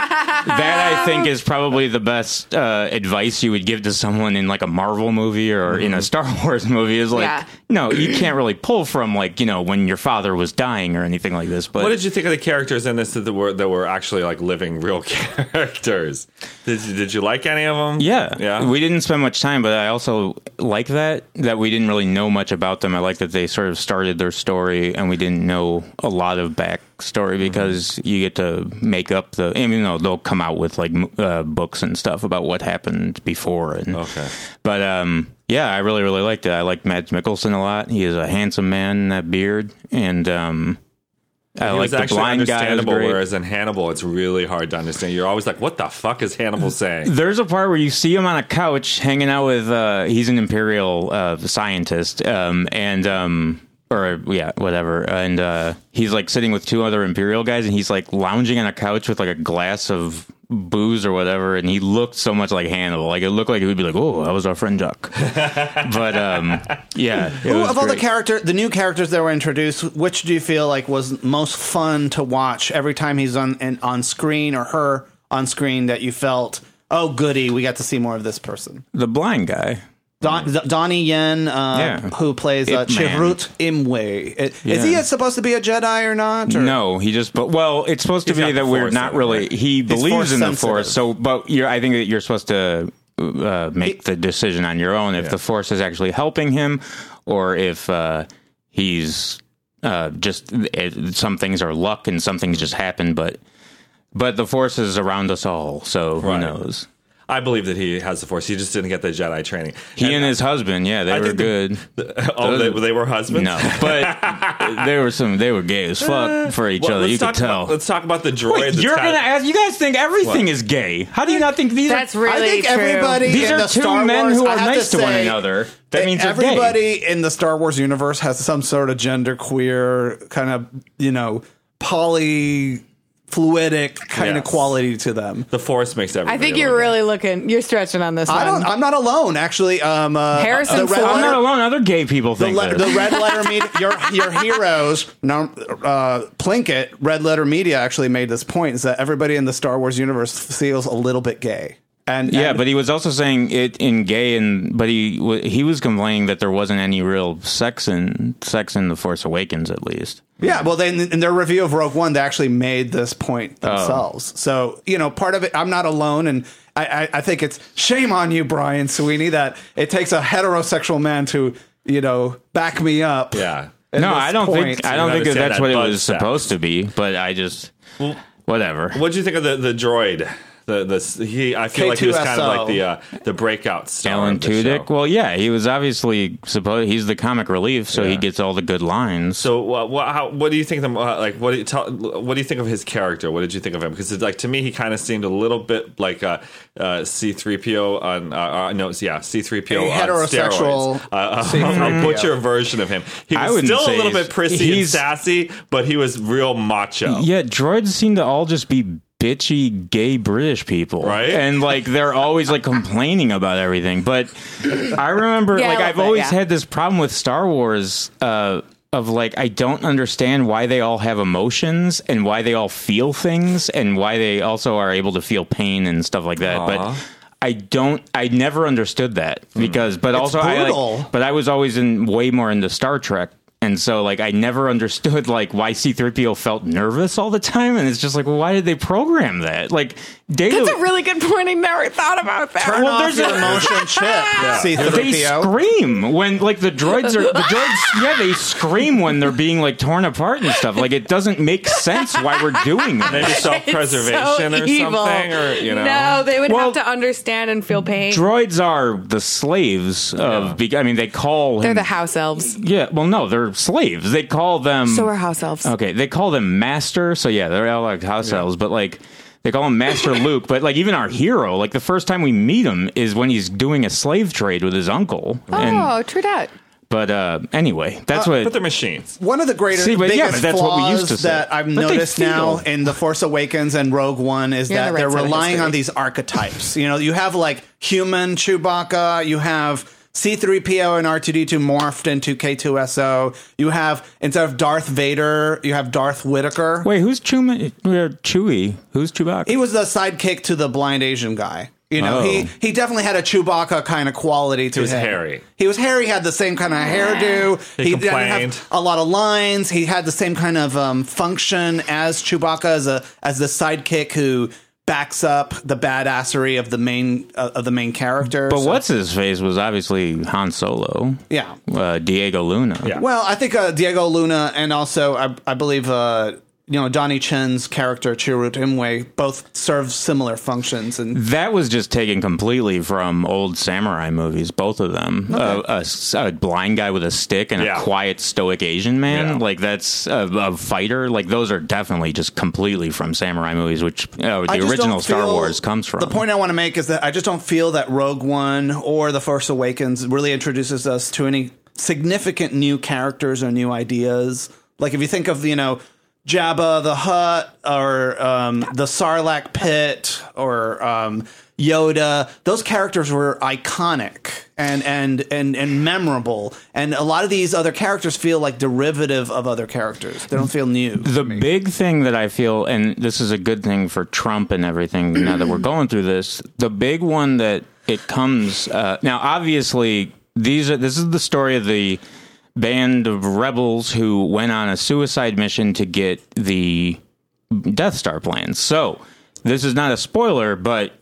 that I think is probably the best uh, advice you would give to someone in like a Marvel movie or in a Star Wars movie is like, Yeah. no, you can't really pull from like, you know, when your father was dying or anything like this. But What did you think of the characters in this that were that were actually like living real characters? Did you, did you like any of them? Yeah, yeah. We didn't spend much time, but I also like that that we didn't really know much about them. I like that they sort of started their story, and we didn't know a lot of backstory because you get to make up the. I mean, you know, they'll come out with like uh, books and stuff about what happened before. And, Okay. but um, yeah, I really really liked it. I liked Mads Mikkelsen a lot. He is a handsome man in that beard, and um, Uh, He like was the actually blind guy was understandable, great. whereas in Hannibal, it's really hard to understand. You're always like, what the fuck is Hannibal saying? There's a part where you see him on a couch hanging out with, uh, he's an Imperial uh, scientist, um, and, um, or yeah, whatever. And uh, he's like sitting with two other Imperial guys, and he's like lounging on a couch with like a glass of booze or whatever. And he looked so much like Hannibal. Like it looked like he would be like, oh, that was our friend Chuck. But um, yeah. it Who, was of all the great. character, the new characters that were introduced, which do you feel like was most fun to watch every time he's on in, on screen or her on screen that you felt, oh, goody, we got to see more of this person? The blind guy. Don, D- Donnie Yen, uh, Yeah. who plays uh, Ip Man. Chirrut Imwe. I- Is Yeah. he supposed to be a Jedi or not? Or? No, he just. But well, it's supposed to He's be got that the we're Force not in him, really. right? He believes Force in the sensitive. Force. So, but you're. I think that you're supposed to uh, make He- the decision on your own if Yeah. the Force is actually helping him, or if uh, he's uh, just. It, some things are luck, and some things just happen. But but the Force is around us all, so who Right. knows? I believe that he has the Force. He just didn't get the Jedi training. He and, his husband, yeah, they I were think the- good. oh, they, they were husbands? No, but they were some. They were gay as fuck for each Well, other. let's You could talk tell. About, let's talk about the droid. Wait, that's you're kinda- gonna ask? You guys think everything What? is gay? How do you not think these That's are? really I think true. everybody These in are the two Star men Wars, who I are have nice to one say, another. That means they're gay. everybody in the Star Wars universe has some sort of gender queer kind of, you know, poly fluidic kind of Yes. quality to them. The Force makes everybody. I think you're look good. really looking. You're stretching on this I one. don't. I'm not alone, actually. Um, uh, Harrison the red Ford- I'm letter, not alone. Other gay people The, think le- this. the red letter media, your your heroes, no, uh, Plinkett, red letter media actually made this point: is that everybody in the Star Wars universe feels a little bit gay. And Yeah, and- but he was also saying it in gay, and but he wa- he was complaining that there wasn't any real sex in sex in the Force Awakens, at least. yeah, well, they, in their review of Rogue One, they actually made this point Oh. themselves. So, you know, part of it, I'm not alone, and I, I, I think it's shame on you, Brian Sweeney, that it takes a heterosexual man to, you know, back me up. Yeah. at No, this I don't point. think I You don't think that understand that's that what it bug was sex. supposed to be. But I just whatever. What did you think of the, the droid? The the he I feel like he was kind of like the uh, the breakout star. Alan of the Tudyk. show. Well, yeah, he was obviously supposed. He's the comic relief, so he Yeah. gets all the good lines. So uh, what how, what do you think? The, uh, like what do you tell, what do you think of his character? What did you think of him? Because like to me, he kind of seemed a little bit like uh, uh, C three P O on uh, uh, no yeah C three P O A on heterosexual steroids. Uh, C three P O. a butcher version of him. He I was wouldn't still a say little he's- bit prissy and he's- sassy, but he was real macho. Yeah, droids seem to all just be bitchy gay British people, Right? And like they're always like complaining about everything. But I remember, Yeah, like a I've little bit, always yeah. had this problem with Star Wars. Uh, of like, I don't understand why they all have emotions and why they all feel things and why they also are able to feel pain and stuff like that. Aw. But I don't. I never understood that because, but also, I brutal. like, but I was always in way more into Star Trek. And so, like, I never understood, like, why C three P O felt nervous all the time. And it's just like, well, why did they program that? Like, Data... That's a really good point. I never thought about that. Turn Well, off there's your a- motion chip, C They three P O. scream when, like, the droids are... The droids, yeah, they scream when they're being, like, torn apart and stuff. Like, it doesn't make sense why we're doing that. Maybe self-preservation so or evil. something, or you know. No, they would Well, have to understand and feel pain. Droids are the slaves of... Yeah. I mean, they call... They're him- the house elves. Yeah, well, no, they're slaves. They call them... So are house elves. Okay, they call them master. So yeah, they're all like house elves, but like they call him Master Luke. But like even our hero, like the first time we meet him is when he's doing a slave trade with his uncle. And, Oh, true that. but uh, anyway, that's what. But they're machines. One of the greatest, See, but yeah, biggest but that's flaws what we used to say. that I've But they noticed now feel. in The Force Awakens and Rogue One is You're on that the right they're side of relying history. on these archetypes. You know, you have like human Chewbacca, you have C three P O and R two D two morphed into K two S O. You have, instead of Darth Vader, you have Darth Whitaker. Wait, who's Chewie? Chewie? Who's Chewbacca? He was the sidekick to the blind Asian guy. You know, Oh. he, he definitely had a Chewbacca kind of quality to him. was hairy. He was hairy, had the same kind of hairdo. He didn't complained. have a lot of lines. He had the same kind of um, function as Chewbacca, as a as the sidekick who backs up the badassery of the main uh, of the main character. but So- what's his face was obviously Han Solo. Yeah. uh, Diego Luna. Yeah. Well, I think uh, Diego Luna and also I, I believe uh, you know, Donnie Chen's character, Chirrut Imwe, both serve similar functions. And that was just taken completely from old samurai movies, both of them. Okay. A, a, a blind guy with a stick and Yeah. a quiet, stoic Asian man. Yeah. Like, that's a, a fighter. Like, those are definitely just completely from samurai movies, which uh, I the just original don't Star feel- Wars comes from. The point I want to make is that I just don't feel that Rogue One or The Force Awakens really introduces us to any significant new characters or new ideas. Like if you think of, you know, Jabba the Hutt or um, the Sarlacc pit or um, Yoda, those characters were iconic and, and, and, and memorable. And a lot of these other characters feel like derivative of other characters. They don't feel new. The big thing that I feel, and this is a good thing for Trump and everything now that we're going through this, the big one that it comes, uh, now obviously these are, this is the story of the band of rebels who went on a suicide mission to get the Death Star plans. So this is not a spoiler, but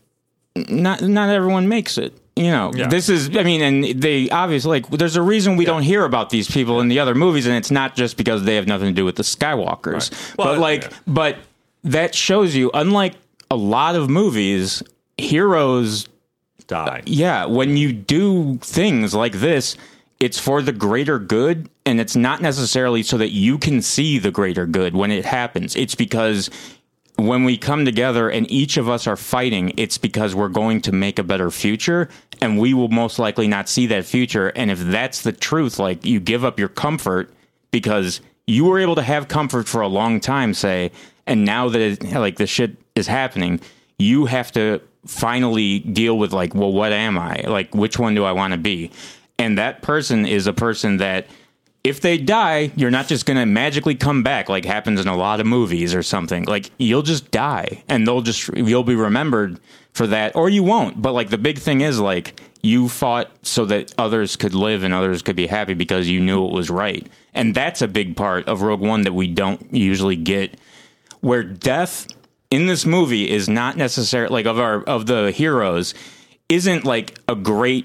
not not everyone makes it. You know, Yeah. this is, I mean, and they obviously, like, there's a reason we don't hear about these people in the other movies, and it's not just because they have nothing to do with the Skywalkers. Right. Well, but, like, yeah. but that shows you, unlike a lot of movies, heroes, Die. yeah, when you do things like this, it's for the greater good, and it's not necessarily so that you can see the greater good when it happens. It's because when we come together and each of us are fighting, it's because we're going to make a better future, and we will most likely not see that future. And if that's the truth, like, you give up your comfort because you were able to have comfort for a long time, say, and now that it, like the shit is happening, you have to finally deal with, like, well, what am I? Like, which one do I want to be? And that person is a person that, if they die, you're not just going to magically come back like happens in a lot of movies or something. Like, you'll just die, and they'll just, you'll be remembered for that, or you won't. But, like, the big thing is, like, you fought so that others could live and others could be happy because you knew it was right. And that's a big part of Rogue One that we don't usually get, where death in this movie is not necessarily, like, of our, of the heroes, isn't like a great,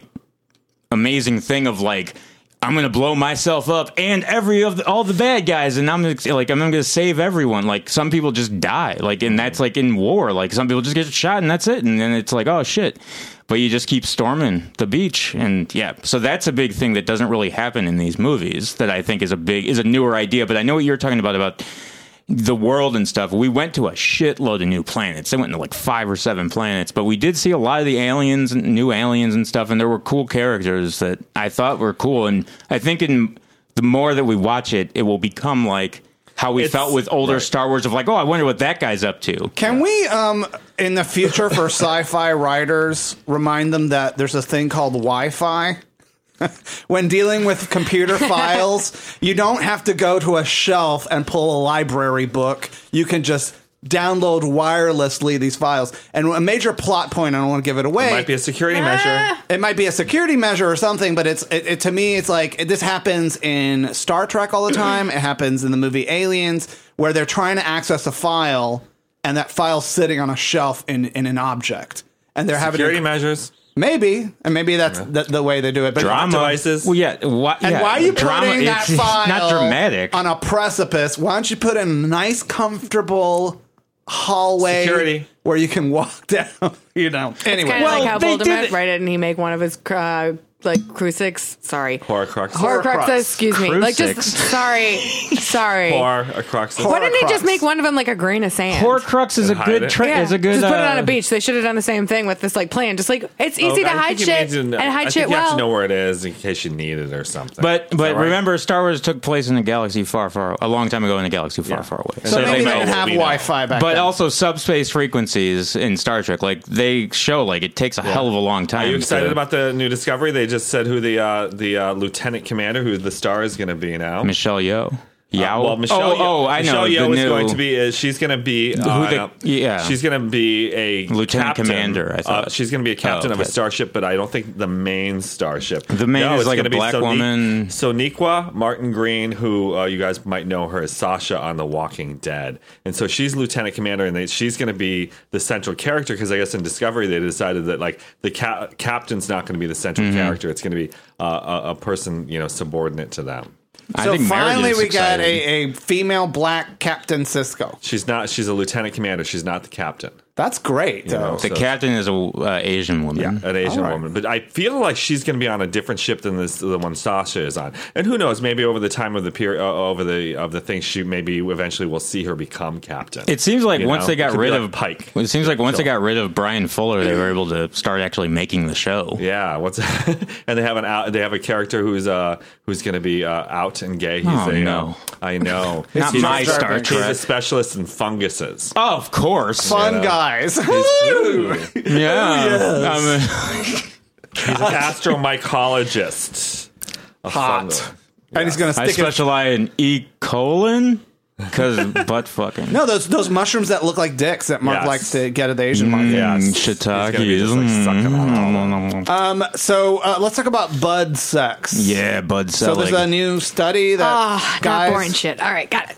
amazing thing of, like, I'm going to blow myself up and every of the, all the bad guys, and I'm gonna, like, I'm going to save everyone. Like, some people just die, like, and that's like in war. Like, some people just get shot and that's it, and then it's like, oh shit. But you just keep storming the beach, and yeah. So that's a big thing that doesn't really happen in these movies. That I think is a big, is a newer idea. But I know what you're talking about about the world and stuff. We went to a shitload of new planets. They went to like five or seven planets, but we did see a lot of the aliens and new aliens and stuff, and there were cool characters that I thought were cool. And I think in the more that we watch it, it will become like how we It's- felt with older right. Star Wars of, like, oh, I wonder what that guy's up to. Can we, um, in the future for sci-fi writers, remind them that there's a thing called Wi-Fi? When dealing with computer files, you don't have to go to a shelf and pull a library book. You can just download wirelessly these files. And a major plot point, I don't want to give it away. It might be a security measure. It might be a security measure or something, but it's it, it, to me, it's like it, this happens in Star Trek all the time. It happens in the movie Aliens, where they're trying to access a file, and that file's sitting on a shelf in, in an object, and they're Security having measures. maybe, and maybe that's the, the way they do it. But Drama. Devices. Well, yeah. Why, and yeah, why are you drama, putting that it's file not dramatic. on a precipice? Why don't you put in a nice, comfortable hallway Security. where you can walk down? You know. Anyway, Kind of Well, like how they did Voldemort it- write it and he make one of his uh, like crucix. Sorry, Horcrux. Horcruxes. Horcrux. Excuse me. Like just Crucix. sorry, sorry. Horcrux. Why didn't they just Horcrux. make one of them like a grain of sand? Horcrux is a And hide good it. tra- Yeah, is a good just put it on uh, a beach. They should have done the same thing with this like plan. Just like it's easy Oh, to I hide think you shit need to know- and I hide think shit you have well. to know where it is in case you need it or something. But Is that but right? remember, Star Wars took place in a galaxy far, far a long time ago in a galaxy far, Yeah. far away. And so they maybe don't they know didn't what have we know. Wi-Fi back But then. also subspace frequencies in Star Trek, like they show, like it takes a hell of a long time. Are you excited to- about the new discovery? They just said who the uh, the uh, lieutenant commander, who the star is going to be now. Michelle Yeoh? Yao? Uh, well, Michelle, oh, oh, I Michelle know. Yeoh the is new going to be. Uh, she's going to be. Uh, Who the- uh, yeah. She's going to be a Lieutenant captain. commander, I thought. Uh, she's going to be a captain Oh, of a okay. starship, but I don't think the main starship. The main no, is it's like a gonna be black Sonique- woman. Soniqua Martin Green, who uh, you guys might know her as Sasha on The Walking Dead, and so she's lieutenant commander, and they, she's going to be the central character because I guess in Discovery they decided that like the ca- captain's not going to be the central Mm-hmm. character; it's going to be uh, a, a person you know subordinate to them. I So think Meredith's finally we got excited. a, a female black Captain Cisco. She's not. She's a lieutenant commander. She's not the captain. That's great, though. know, The so- captain is a uh, Asian woman. An Asian All right. woman, but I feel like she's going to be on a different ship than this the one Sasha is on. And who knows? Maybe over the time of the period, uh, over the of the thing, she maybe eventually we'll see her become captain. It seems like You once know? they It got could be rid like of Pike. It seems like once they Kill. got rid of Brian Fuller, they were able to start actually making the show. Yeah, what's and they have an out. They have a character who's uh who's going to be uh, out and gay. He's Oh, a, no. uh, I know. Not He's my a- Star He's Trek. a specialist in funguses. Oh, of course. Fun Yeah. guys. Yeah. Um, He's an astromycologist. A Hot. fungal. And he's going to I stick it. specialize in E. colon because butt fucking. No, those those mushrooms that look like dicks that Mark Yes. likes to get at the Asian market. Yes. Mm, He's gonna be shiitake. just, like, sucking Mm. Um, so uh, let's talk about bud sex. Yeah, Bud So Selig. there's a new study that Ah, guys. not boring shit. All right, got it.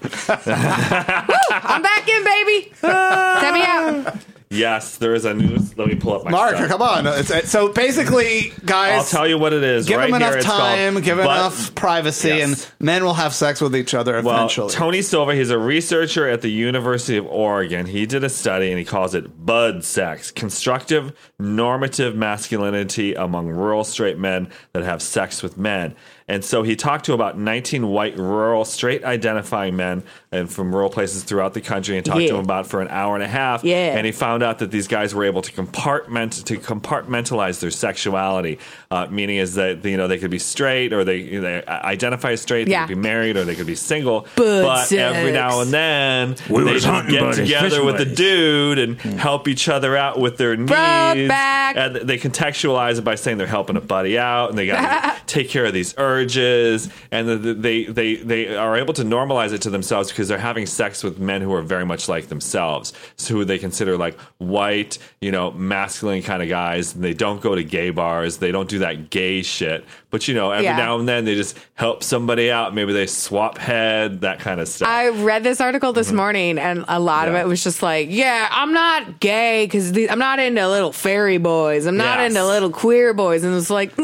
Woo, I'm back in, baby. Let me out. Yes, there is a news. Let me pull up my Mark, stuff. come on. It's, it's, so basically, guys, I'll tell you what it is. give right them enough here, it's called time, give Butt- enough privacy, Yes. and men will have sex with each other Well, eventually. Tony Silva, he's a researcher at the University of Oregon. He did a study and he calls it bud sex, constructive normative masculinity among rural straight men that have sex with men. And so he talked to about nineteen white rural straight identifying men and from rural places throughout the country and talked Yeah. to them about for an hour and a half. Yeah. And he found out that these guys were able to compartment to compartmentalize their sexuality, uh, meaning is that you know they could be straight or they, they identify as straight, Yeah. they could be married or they could be single. Bud but sex. every now and then We they was just hunting get buddies, together fishing with the buddies. dude and help each other out with their needs. back. And they contextualize it by saying they're helping a buddy out and they got to take care of these urges. And the, the, they they they are able to normalize it to themselves because they're having sex with men who are very much like themselves, so who they consider like white, you know, masculine kind of guys. And they don't go to gay bars, they don't do that gay shit. But you know, every Yeah. now and then they just help somebody out. Maybe they swap head, that kind of stuff. I read this article this morning, and a lot of Yeah. it was just like, yeah, I'm not gay because I'm not into little fairy boys. I'm not Yes. into little queer boys. And it's like,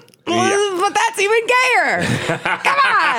but that's even gayer. Come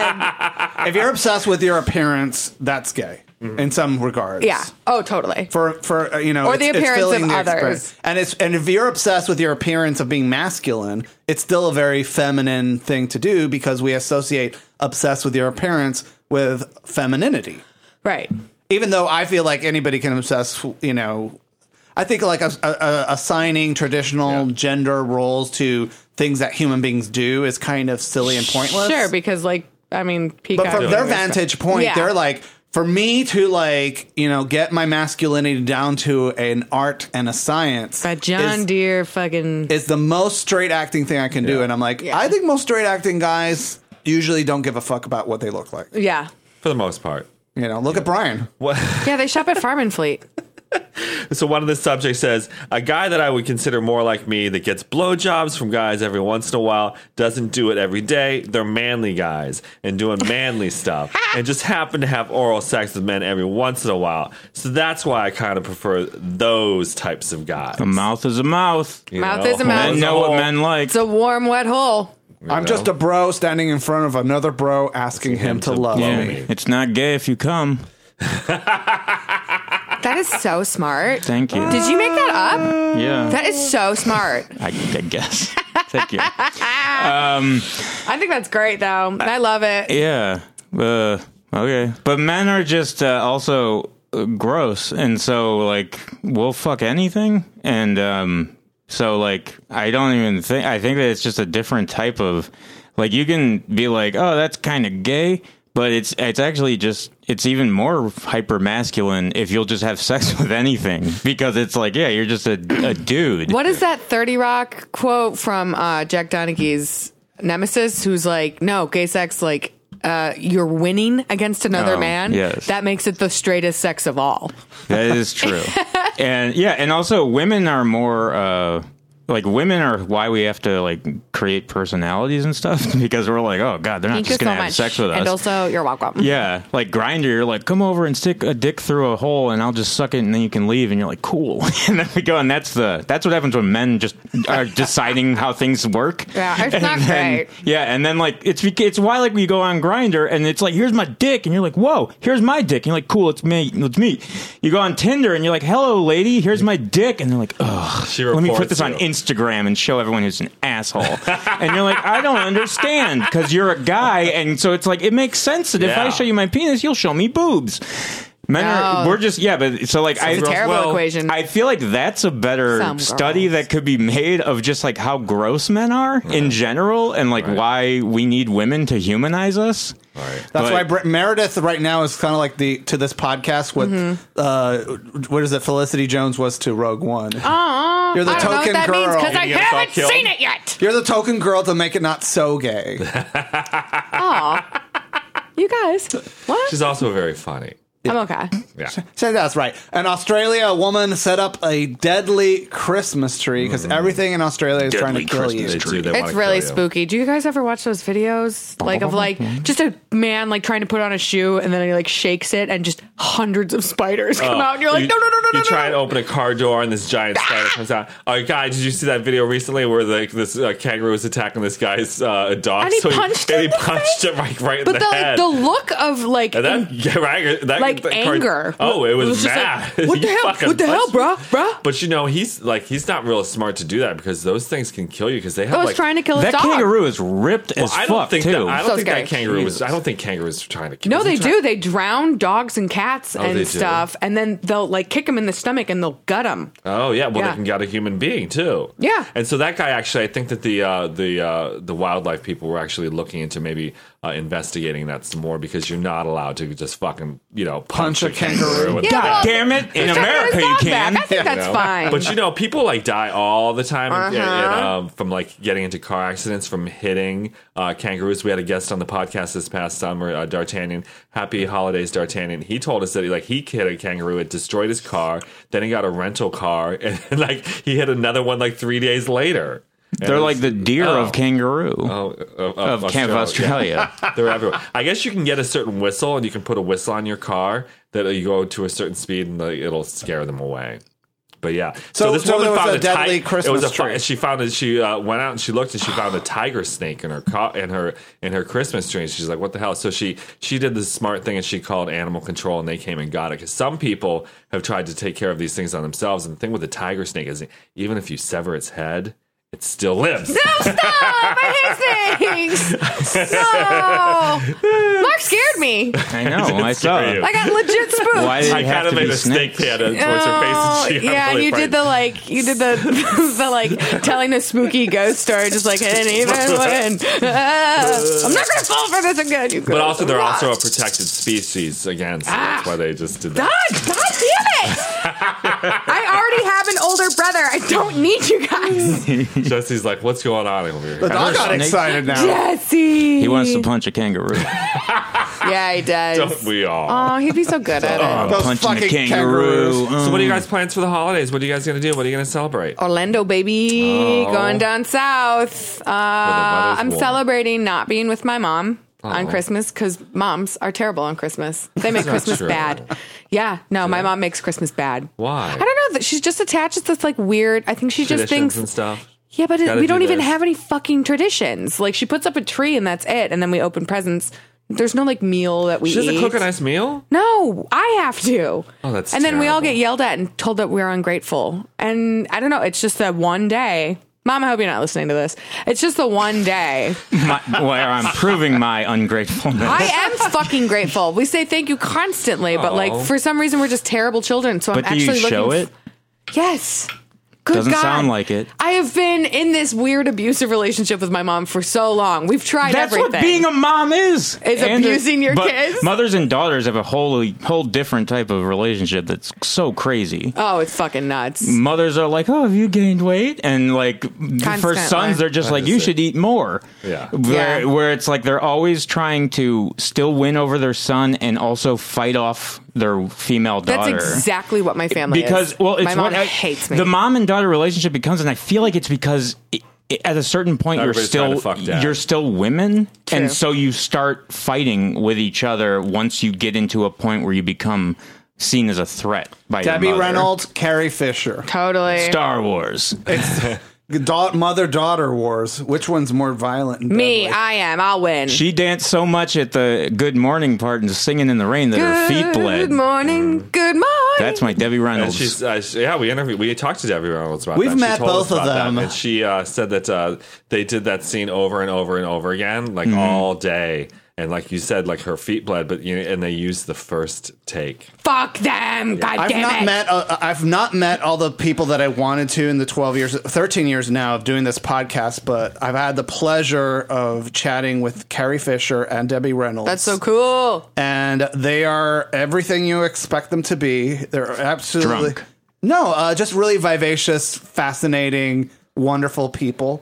on. if you're obsessed with your appearance, that's gay in some regards. Yeah. Oh, totally. For for uh, you know, Or the it's- it's appearance filling of the others. experience. and it's and if you're obsessed with your appearance of being masculine, it's still a very feminine thing to do because we associate obsessed with your appearance with femininity. Right. Even though I feel like anybody can obsess, you know, I think like a, a, assigning traditional Yeah. gender roles to things that human beings do is kind of silly and pointless. Sure, because, like, I mean, Peacock. But from their vantage point, Yeah. they're like, for me to like, you know, get my masculinity down to an art and a science That John is, Deere fucking. is the most straight acting thing I can do. Yeah. And I'm like, Yeah. I think most straight acting guys usually don't give a fuck about what they look like. Yeah. For the most part. You know, look at Brian. What? Yeah, they shop at Farm and Fleet. So one of the subjects says, a guy that I would consider more like me that gets blowjobs from guys every once in a while doesn't do it every day. They're manly guys and doing manly stuff and just happen to have oral sex with men every once in a while. So that's why I kind of prefer those types of guys. A mouth is a mouth. you Mouth is a mouth. Men know what men like. It's a warm, wet hole. I'm just a bro standing in front of another bro asking him, him to to love love Yeah, me. it's not gay if you come. That is so smart. Thank you. Did you make that up? Yeah, That is so smart. I, I guess. Thank you. I think that's great, though. I love it. Yeah. Uh, okay. But men are just uh, also uh, gross, and so like we'll fuck anything, and um, so like I don't even think I think that it's just a different type of like you can be like, oh, that's kind of gay. But it's it's actually just it's even more hyper masculine if you'll just have sex with anything because it's like yeah you're just a, a dude. What is that thirty Rock quote from uh, Jack Donaghy's Nemesis, who's like, no, gay sex, like, uh, you're winning against another Oh, man. yes. That makes it the straightest sex of all. That is true. And yeah, and also women are more uh like women are why we have to like create personalities and stuff because we're like, oh god, they're not Thank you just so gonna have much. sex with us. And also, you're welcome. Yeah, like Grindr, you're like, come over and stick a dick through a hole, and I'll just suck it, and then you can leave, and you're like, cool. And then we go, and that's the that's what happens when men just are deciding how things work. Yeah, it's And not then- great. Yeah, and then like it's beca- it's why like we go on Grindr and it's like here's my dick and you're like whoa here's my dick and you're like cool let's meet let's meet. You go on Tinder and you're like hello lady here's my dick and they're like ugh She let me put reports this on you. Instagram and show everyone who's an asshole. And you're like I don't understand because you're a guy and so it's like it makes sense that if I Yeah. show you my penis you'll show me boobs. Men are, No. we're just yeah, but so like I, It's a terrible well, equation. I feel like that's a better Some study girls. that could be made of just like how gross men are in general, and like Right. why we need women to humanize us. Right. That's But- why Brit- Meredith right now is kind of like the to this podcast with Mm-hmm. uh, what is it? Felicity Jones was to Rogue One. Aw, You're the I don't know what token that means girl. because I You get us all haven't killed? seen it yet. You're the token girl to make it not so gay. Aw. You guys. What? She's also very funny. I'm okay. Yeah. Say that's right. In Australia, a woman set up a deadly Christmas tree because everything in Australia is trying to Deadly kill you. Christmas They do, they It's wanna really kill you. spooky. Do you guys ever watch those videos? Like of like just a man like trying to put on a shoe and then he like shakes it and just hundreds of spiders come out and you're like, You- no, no, no, no, You no, try no. and open a car door and this giant spider comes out. Oh, guy, did you see that video recently where like this uh, kangaroo was attacking this guy's uh, dog? And he punched and it he in the punched face? it right, right in But the, the, head. the look of like and in- that, yeah, right, that, like that anger. Oh, it was, just mad. like, what the You hell? fucking What the hell, punched bro? me. Bro? But you know, he's like he's not real smart to do that because those things can kill you because they have I was like. trying to kill his That dog. kangaroo is ripped Well, as I don't fuck think too. that. I don't So think scary. that kangaroo was. Jesus. I don't think kangaroos are trying to kill. No, was they he trying- do. They drown dogs and cats Oh, they and do? stuff, and then they'll like kick them in the stomach and they'll gut them. Oh yeah, well Yeah. they can get a human being too. Yeah. and so that guy actually, I think that the uh, the uh, the wildlife people were actually looking into maybe uh, investigating that some more because you're not allowed to just fucking you know punch, Punch a kangaroo. with Yeah, that. well, Damn it! In He's trying to get America, his you dog can. back. I think that's You know? fine. But you know, people like die all the time and- and, Uh-huh. um, from like getting into car accidents from hitting uh, kangaroos. We had a guest on the podcast this past summer, uh, D'Artagnan. Happy holidays, D'Artagnan. He told us that he, like he hit a kangaroo, it destroyed his car. Then he got a rental car, and like he hit another one like three days later. And They're it's- like the deer Oh. of kangaroo Oh, of, of Camp Australia. Yeah. They're everywhere. I guess you can get a certain whistle, and you can put a whistle on your car that you go to a certain speed, and like, it'll scare them away. But yeah, So- this so woman there was found a deadly ti- Christmas It was a tree. fi- she found it. She uh, went out and she looked and she found a tiger snake in her co- in her in her Christmas tree. And she's like, "What the hell?" So she she did this smart thing and she called animal control and they came and got it because some people have tried to take care of these things on themselves. And the thing with the tiger snake is, even if you sever its head, it still lives. No, stop! I hate snakes. No, Mark scared me. I know. I saw. scare you. I got legit spooked. Why did I it have kind of to made be a snake snakes? panda towards her face, and she got Oh, yeah, and really you did the frightened. like, you did the the like telling a spooky ghost story, just like anyone. Ah, I'm not gonna fall for this again. You But also, they're guys. also a protected species again, so that's why they just did God, that. God damn it! I already have an older brother. I don't need you guys. Jesse's like, "What's going on over here?" The dog got snake? excited now. Jesse. He wants to punch a kangaroo. Yeah, he does. Don't we all? Oh, he'd be so good at it. Those Punching a fucking kangaroo. kangaroos. So, what are you guys plans for the holidays? What are you guys going to do? What are you going to celebrate? Orlando, baby, Oh. going down south. Uh, I'm warm. celebrating not being with my mom on Oh. Christmas because moms are terrible on Christmas. They make That's Christmas true. bad. Yeah, no, my mom makes Christmas bad. Why? I don't know. That she's just attached to this like weird. I think she just Traditions thinks. and stuff. Yeah, but it, Gotta we do don't even this. have any fucking traditions. Like she puts up a tree and that's it, and then we open presents. There's no like meal that we She doesn't eat. cook a nice meal? No, I have to. Oh, that's And then we all terrible. get yelled at and told that we're ungrateful. And I don't know. It's just that one day. Mom, I hope you're not listening to this. It's just the one day. My, where I'm proving my ungratefulness. I am fucking grateful. We say thank you constantly, but like Aw. for some reason we're just terrible children. So but I'm do you actually show looking. it? f- yes. Good Doesn't God. sound like it. I have been in this weird abusive relationship with my mom for so long. We've tried That's everything. what being a mom is. Is And abusing your but kids? Mothers and daughters have a whole whole different type of relationship that's so crazy. Oh, it's fucking nuts. Mothers are like, "Oh, have you gained weight?" And like for Constantly. sons, they're just That like, is "You it. should eat more." Yeah. Where, Yeah. where it's like they're always trying to still win over their son and also fight off their female That's daughter. exactly what my family because is. well, it's my mom what I- hates me. The mom and daughter relationship becomes, and I feel like it's because it, it, at a certain point Everybody's you're trying still to fuck dad. you're still women, True. and so you start fighting with each other once you get into a point where you become seen as a threat by Debbie your mother. Reynolds, Carrie Fisher. Totally. Star Wars. Da- mother-daughter wars. Which one's more violent? And Me, deadly? I am. I'll win. She danced so much at the Good Morning part and singing in the rain that her feet bled. Good morning. Good morning. That's my Debbie And Reynolds. she's, uh, she- yeah, we interviewed, we talked to Debbie Reynolds about We've that. She met told us both of about that, them. and she uh, said that uh, they did that scene over and over and over again, like Mm-hmm. all day. And like you said, like her feet bled, but you know, and they used the first take. Fuck them. God I've damn not it. met. Uh, I've not met all the people that I wanted to in the twelve years, thirteen years now of doing this podcast. But I've had the pleasure of chatting with Carrie Fisher and Debbie Reynolds. That's so cool. And they are everything you expect them to be. They're absolutely Drunk. no, uh, just really vivacious, fascinating, wonderful people.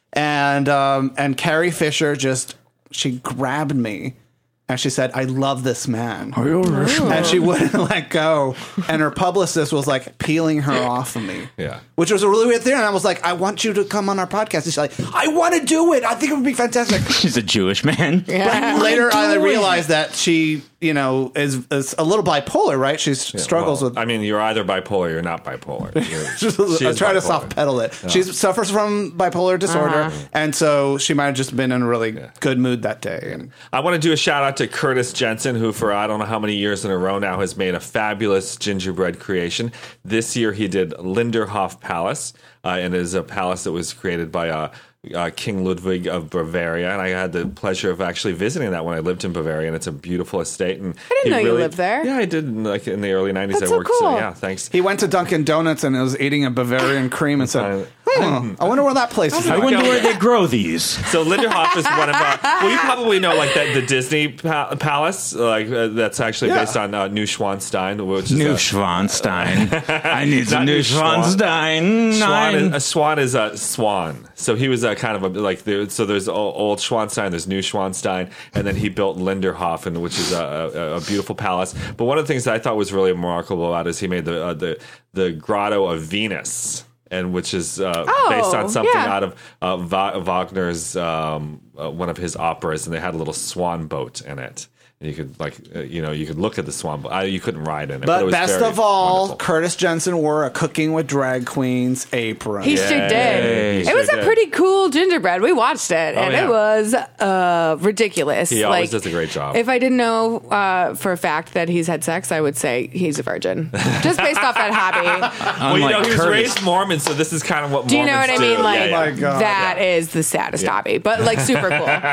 And um, and Carrie Fisher just she grabbed me and she said, "I love this man," and she wouldn't let go. And her publicist was like peeling her off of me. Yeah. Which was a really weird thing. And I was like, "I want you to come on our podcast." And she's like, "I want to do it. I think it would be fantastic." She's a Jewish man. Yeah. Later, I realized that she, you know, is, is a little bipolar, right? She struggles Well, with. I mean, you're either bipolar or you're not bipolar. You're, she I is try to bipolar. soft pedal it. She suffers from bipolar disorder, and so she might have just been in a really good mood that day. And I want to do a shout out to Curtis Jensen, who for I don't know how many years in a row now has made a fabulous gingerbread creation. This year he did Linderhof Palace, uh, and it is a palace that was created by uh, uh, King Ludwig of Bavaria. And I had the pleasure of actually visiting that when I lived in Bavaria, and it's a beautiful estate. And I didn't he know you really- lived there. Yeah, I did. in, Like in the early nineties, That's I so worked. So cool. yeah, thanks. he went to Dunkin' Donuts and was eating a Bavarian cream and said, hmm, "I wonder where that place is." I at." wonder where they grow these. So Linderhof is one of our. Well, you probably know like that the Disney pa- Palace, like uh, that's actually Yeah. based on uh, Neuschwanstein, which is New a, Schwanstein. I need some Not new new Schwan. Schwanstein. Swan is, Nine. a swan is a swan. So he was a kind of a like there, so there's o- old Schwanstein, there's new Schwanstein, and then he built Linderhof, and which is a, a, a beautiful palace. But one of the things that I thought was really remarkable about it is he made the uh, the the Grotto of Venus. And which is uh, Oh, based on something yeah. out of uh, Va- Wagner's um, uh, one of his operas, and they had a little swan boat in it. And you could like uh, you know you could look at the swan boat. I, you couldn't ride in it, but, But it was best very of all, wonderful. Curtis Jensen wore a Cooking with Drag Queens apron. He sure Yay. did. He It was sure a did. pretty cool gingerbread. We watched it, and yeah. it was uh, ridiculous. He always does a great job. If I didn't know uh, for a fact that he's had sex, I would say he's a virgin, just based off that hobby. Well, you know, Unlike he was Curtis. raised Mormon, so this is kind of what Do you Mormons know what I do. mean? Like Yeah, yeah. My God. that is the saddest hobby, but like super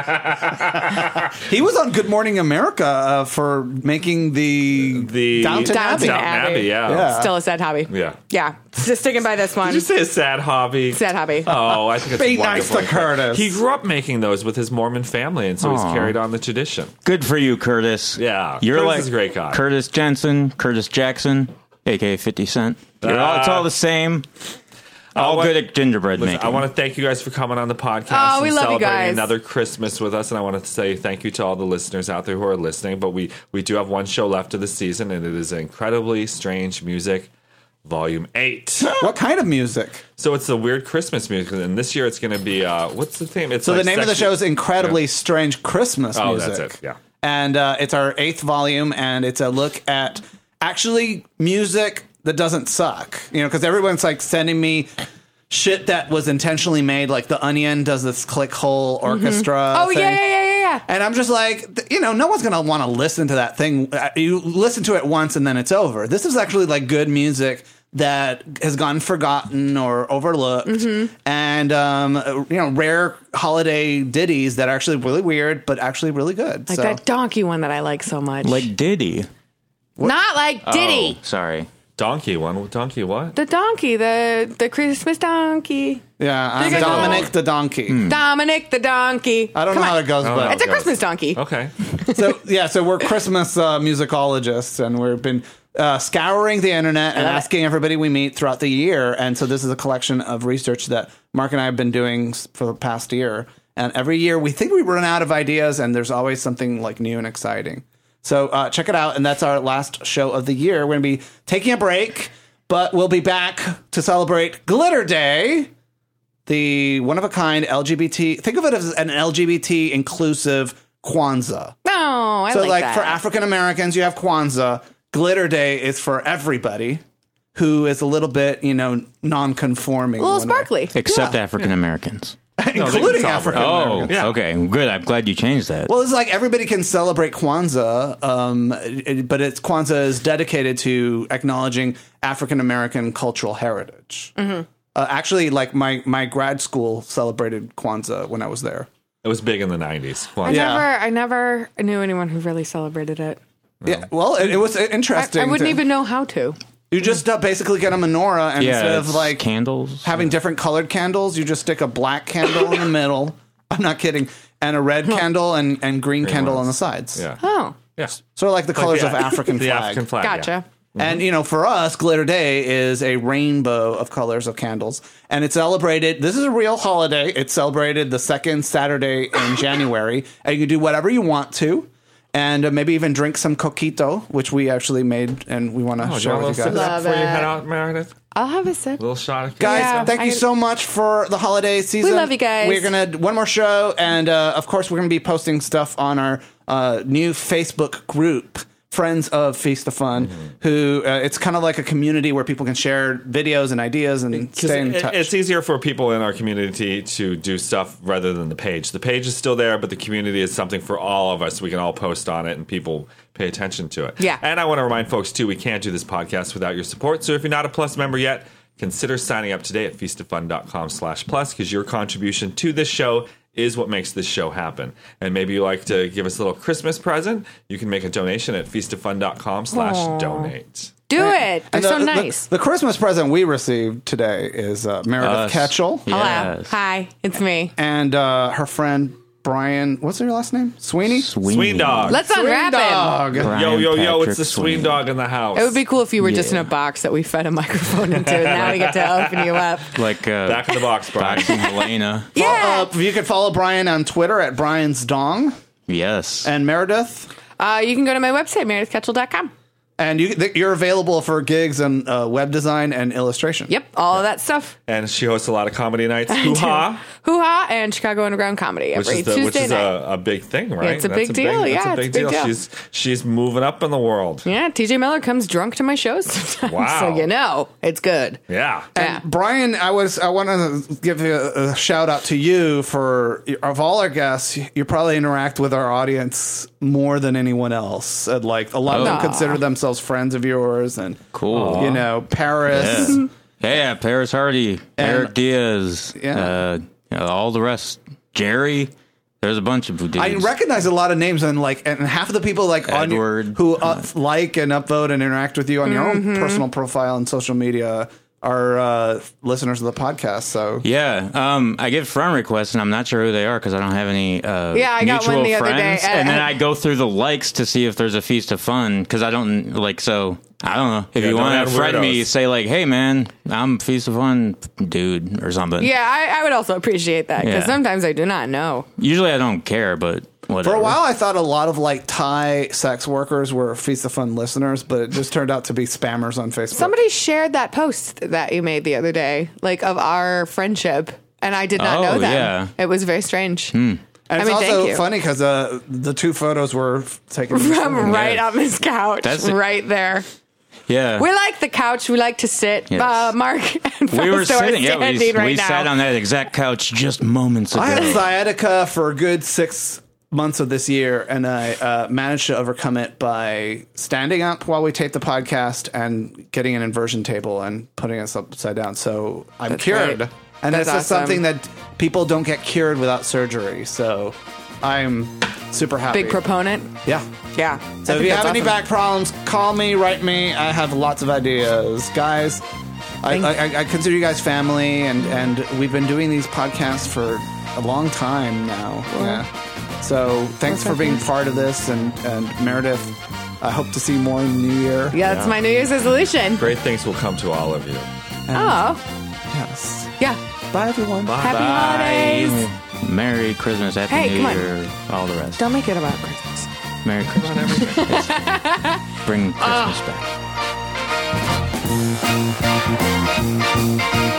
cool. He was on Good Morning America uh, for making the, The Downton Abbey. Downton Abbey, Abbey. yeah. Yeah. Still a sad hobby. Yeah. yeah. Just sticking by this one. Did you say a sad hobby? Sad hobby. Oh, I think it's Be nice wonderful. to Curtis. He grew up making those with his Mormon family, and so he's Aw. carried on the tradition. Good for you, Curtis. Yeah, You're Curtis like is a great guy. Curtis Jensen, Curtis Jackson, a k a. fifty Cent. You're all, it's all the same. All what- good at gingerbread Listen, making. I want to thank you guys for coming on the podcast Oh, we and love you celebrating guys. another Christmas with us. And I want to say thank you to all the listeners out there who are listening. But we, we do have one show left of the season, and it is Incredibly Strange Music, Volume eight. What kind of music? So it's the weird Christmas music. And this year it's going to be, uh, what's the theme? It's So like the name of the sexy- show is Incredibly Strange Christmas Oh, Music. that's it, yeah. And uh, it's our eighth volume, and it's a look at actually music that doesn't suck. You know, because everyone's like sending me shit that was intentionally made, like The Onion does this click hole orchestra. oh thing. yeah, yeah, yeah, yeah, yeah. And I'm just like, th- you know, no one's going to want to listen to that thing. Uh, You listen to it once and then it's over. This is actually like good music that has gone forgotten or overlooked. Mm-hmm. And, um, uh, you know, rare holiday ditties that are actually really weird, but actually really good. Like so. that donkey one that I like so much. like Diddy. Not like Diddy. Sorry. Donkey one. Donkey what? The donkey, the the Christmas donkey. Yeah, I'm Think I know. Dominic the Donkey. Dominic the donkey. I don't Come know how on. it goes, I don't but know. It's a Goes. Christmas donkey. Okay. so yeah, so we're Christmas uh, musicologists, and we've been uh, scouring the internet and love it. asking everybody we meet throughout the year. And so this is a collection of research that Mark and I have been doing s- for the past year. And every year we think we run out of ideas, and there's always something like new and exciting. So uh, check it out, and that's our last show of the year. We're going to be taking a break, but we'll be back to celebrate Glitter Day, the one-of-a-kind L G B T. Think of it as an L G B T inclusive Kwanzaa. No, I So, like, like, that. for African Americans, you have Kwanzaa. Glitter Day is for everybody. who is a little bit, you know, non-conforming. A little one way. sparkly. Except Yeah. African Americans. Including celebrate. African Oh, Americans. Yeah. okay. Good. I'm glad you changed that. Well, it's like everybody can celebrate Kwanzaa, um, it- but it's Kwanzaa is dedicated to acknowledging African American cultural heritage. Mm-hmm. Uh, actually, like my, my grad school celebrated Kwanzaa when I was there. It was big in the nineties. I Yeah. never, I never knew anyone who really celebrated it. Yeah, well, it, it was I, interesting. I wouldn't to- even know how to. You just uh, basically get a menorah, and yeah, instead of it's like candles. having different colored candles, you just stick a black candle in the middle. I'm not kidding, and a red candle and, and green candle on the sides. Yeah. Oh, Yeah. Sort of like the colors Like of the- African the flag. African flag. yeah. gotcha. And, you know, for us, Glitter Day is a rainbow of colors of candles. And it's celebrated, this is a real holiday. It's celebrated the second Saturday in January. And you can do whatever you want to. And uh, maybe even drink some coquito, which we actually made and we want to Oh, do you share want a with little you sip guys. of that before you Love head it. out, Meredith? I'll have a sip. A little shot of Guys, Yeah, thank you I- so much for the holiday season. We love you guys. We're going to one more show. And, uh, of course, we're going to be posting stuff on our uh, new Facebook group. Friends of Feast of Fun, Mm-hmm. who uh, it's kind of like a community where people can share videos and ideas and stay in it- touch. It's easier for people in our community to do stuff rather than the page. The page is still there, but the community is something for all of us. We can all post on it and people pay attention to it. Yeah. And I want to remind folks, too, we can't do this podcast without your support. So if you're not a Plus member yet, consider signing up today at feastoffun.com slash plus because your contribution to this show is what makes this show happen. And maybe you like to give us a little Christmas present. You can make a donation at feastoffun.com slash donate. Do it. They're And so the, the- nice. The, Christmas present we received today is uh, Meredith Us. Ketchell Hello. Yes. Hi. It's me. and uh, her friend Brian. What's her last name? Sweeney. Sweeney. Sween dog. Let's unwrap it. Dog. Brian yo, yo, yo, it's Patrick the Sween Sweeney. dog in the house. It would be cool if you were just in Yeah. a box that we fed a microphone into, and now we get to open you up. Like uh, Back in the box, Brian. Boxing Helena. Yeah. Uh, you can follow Brian on Twitter at Brian's Dong Yes. and Meredith. Uh, you can go to my website, meredith ketchell dot com. And you, th- you're available for gigs and uh, web design and illustration. Yep, all of that stuff. And she hosts a lot of comedy nights. Hoo ha! Hoo ha and Chicago Underground Comedy Which every is, the, Tuesday which is night. a, a big thing, right? it's a big deal, That's yeah, a big it's a big deal. deal. She's she's moving up in the world. Yeah, T J Miller comes drunk to my shows sometimes, Wow. so you know it's good. Yeah. Yeah. Brian, I was I want to give you a, a shout out to you for of all our guests, you probably interact with our audience more than anyone else. And like a lot of them Aw. consider themselves friends of yours, and Cool. you know Paris. Yeah. Yeah, Paris Hardy, Eric Diaz, Yeah. uh, you know, all the rest. Jerry. There's a bunch of dudes. I recognize a lot of names, and like, and half of the people like on your, Edward. who uh, like and upvote and interact with you on your own personal profile and social media are uh, listeners of the podcast. So Yeah, um, I get friend requests, and I'm not sure who they are because I don't have any uh, Yeah, I got mutual one the other day, friends. and- And then I go through the likes to see if there's a Feast of Fun because I don't like. So I don't know if Yeah, you don't want add to friend me, weirdos. say like, "Hey, man, I'm Feast of Fun dude" or something. Yeah, I, I would also appreciate that because Yeah. sometimes I do not know. Usually I don't care, but whatever. for a while, I thought a lot of like Thai sex workers were Feast of Fun listeners, but it just turned out to be spammers on Facebook. Somebody shared that post that you made the other day, like of our friendship, and I did not Oh, know that. yeah. It was very strange. and I it's mean, thank also you. funny because uh, the two photos were taken From right Yeah. on this couch, That's it. right there. yeah, We like the couch. We like to sit. Yes. Uh, Mark and we were Fausto are sitting. Yeah, we, standing right we now. sat on that exact couch just moments ago. I had sciatica for a good six months of this year, and I uh, managed to overcome it by standing up while we taped the podcast and getting an inversion table and putting us upside down. So I'm That's cured. great. And That's this is awesome. something that people don't get cured without surgery. So I'm super happy. Big proponent. Yeah. Yeah. So if you have any back problems, call me, write me. I have lots of ideas. Guys, I, Thank- I, I consider you guys family, and, and we've been doing these podcasts for a long time now. Yeah. So thanks for being part of this, and, and Meredith, I hope to see you more in the new year. Yeah, that's my New Year's resolution. Great things will come to all of you. Oh, Yes. yeah. Bye, everyone. Happy holidays. Merry Christmas, Happy Hey, New come on. Year, all the rest. Don't make it about Christmas. Merry Christmas. Bring Christmas back.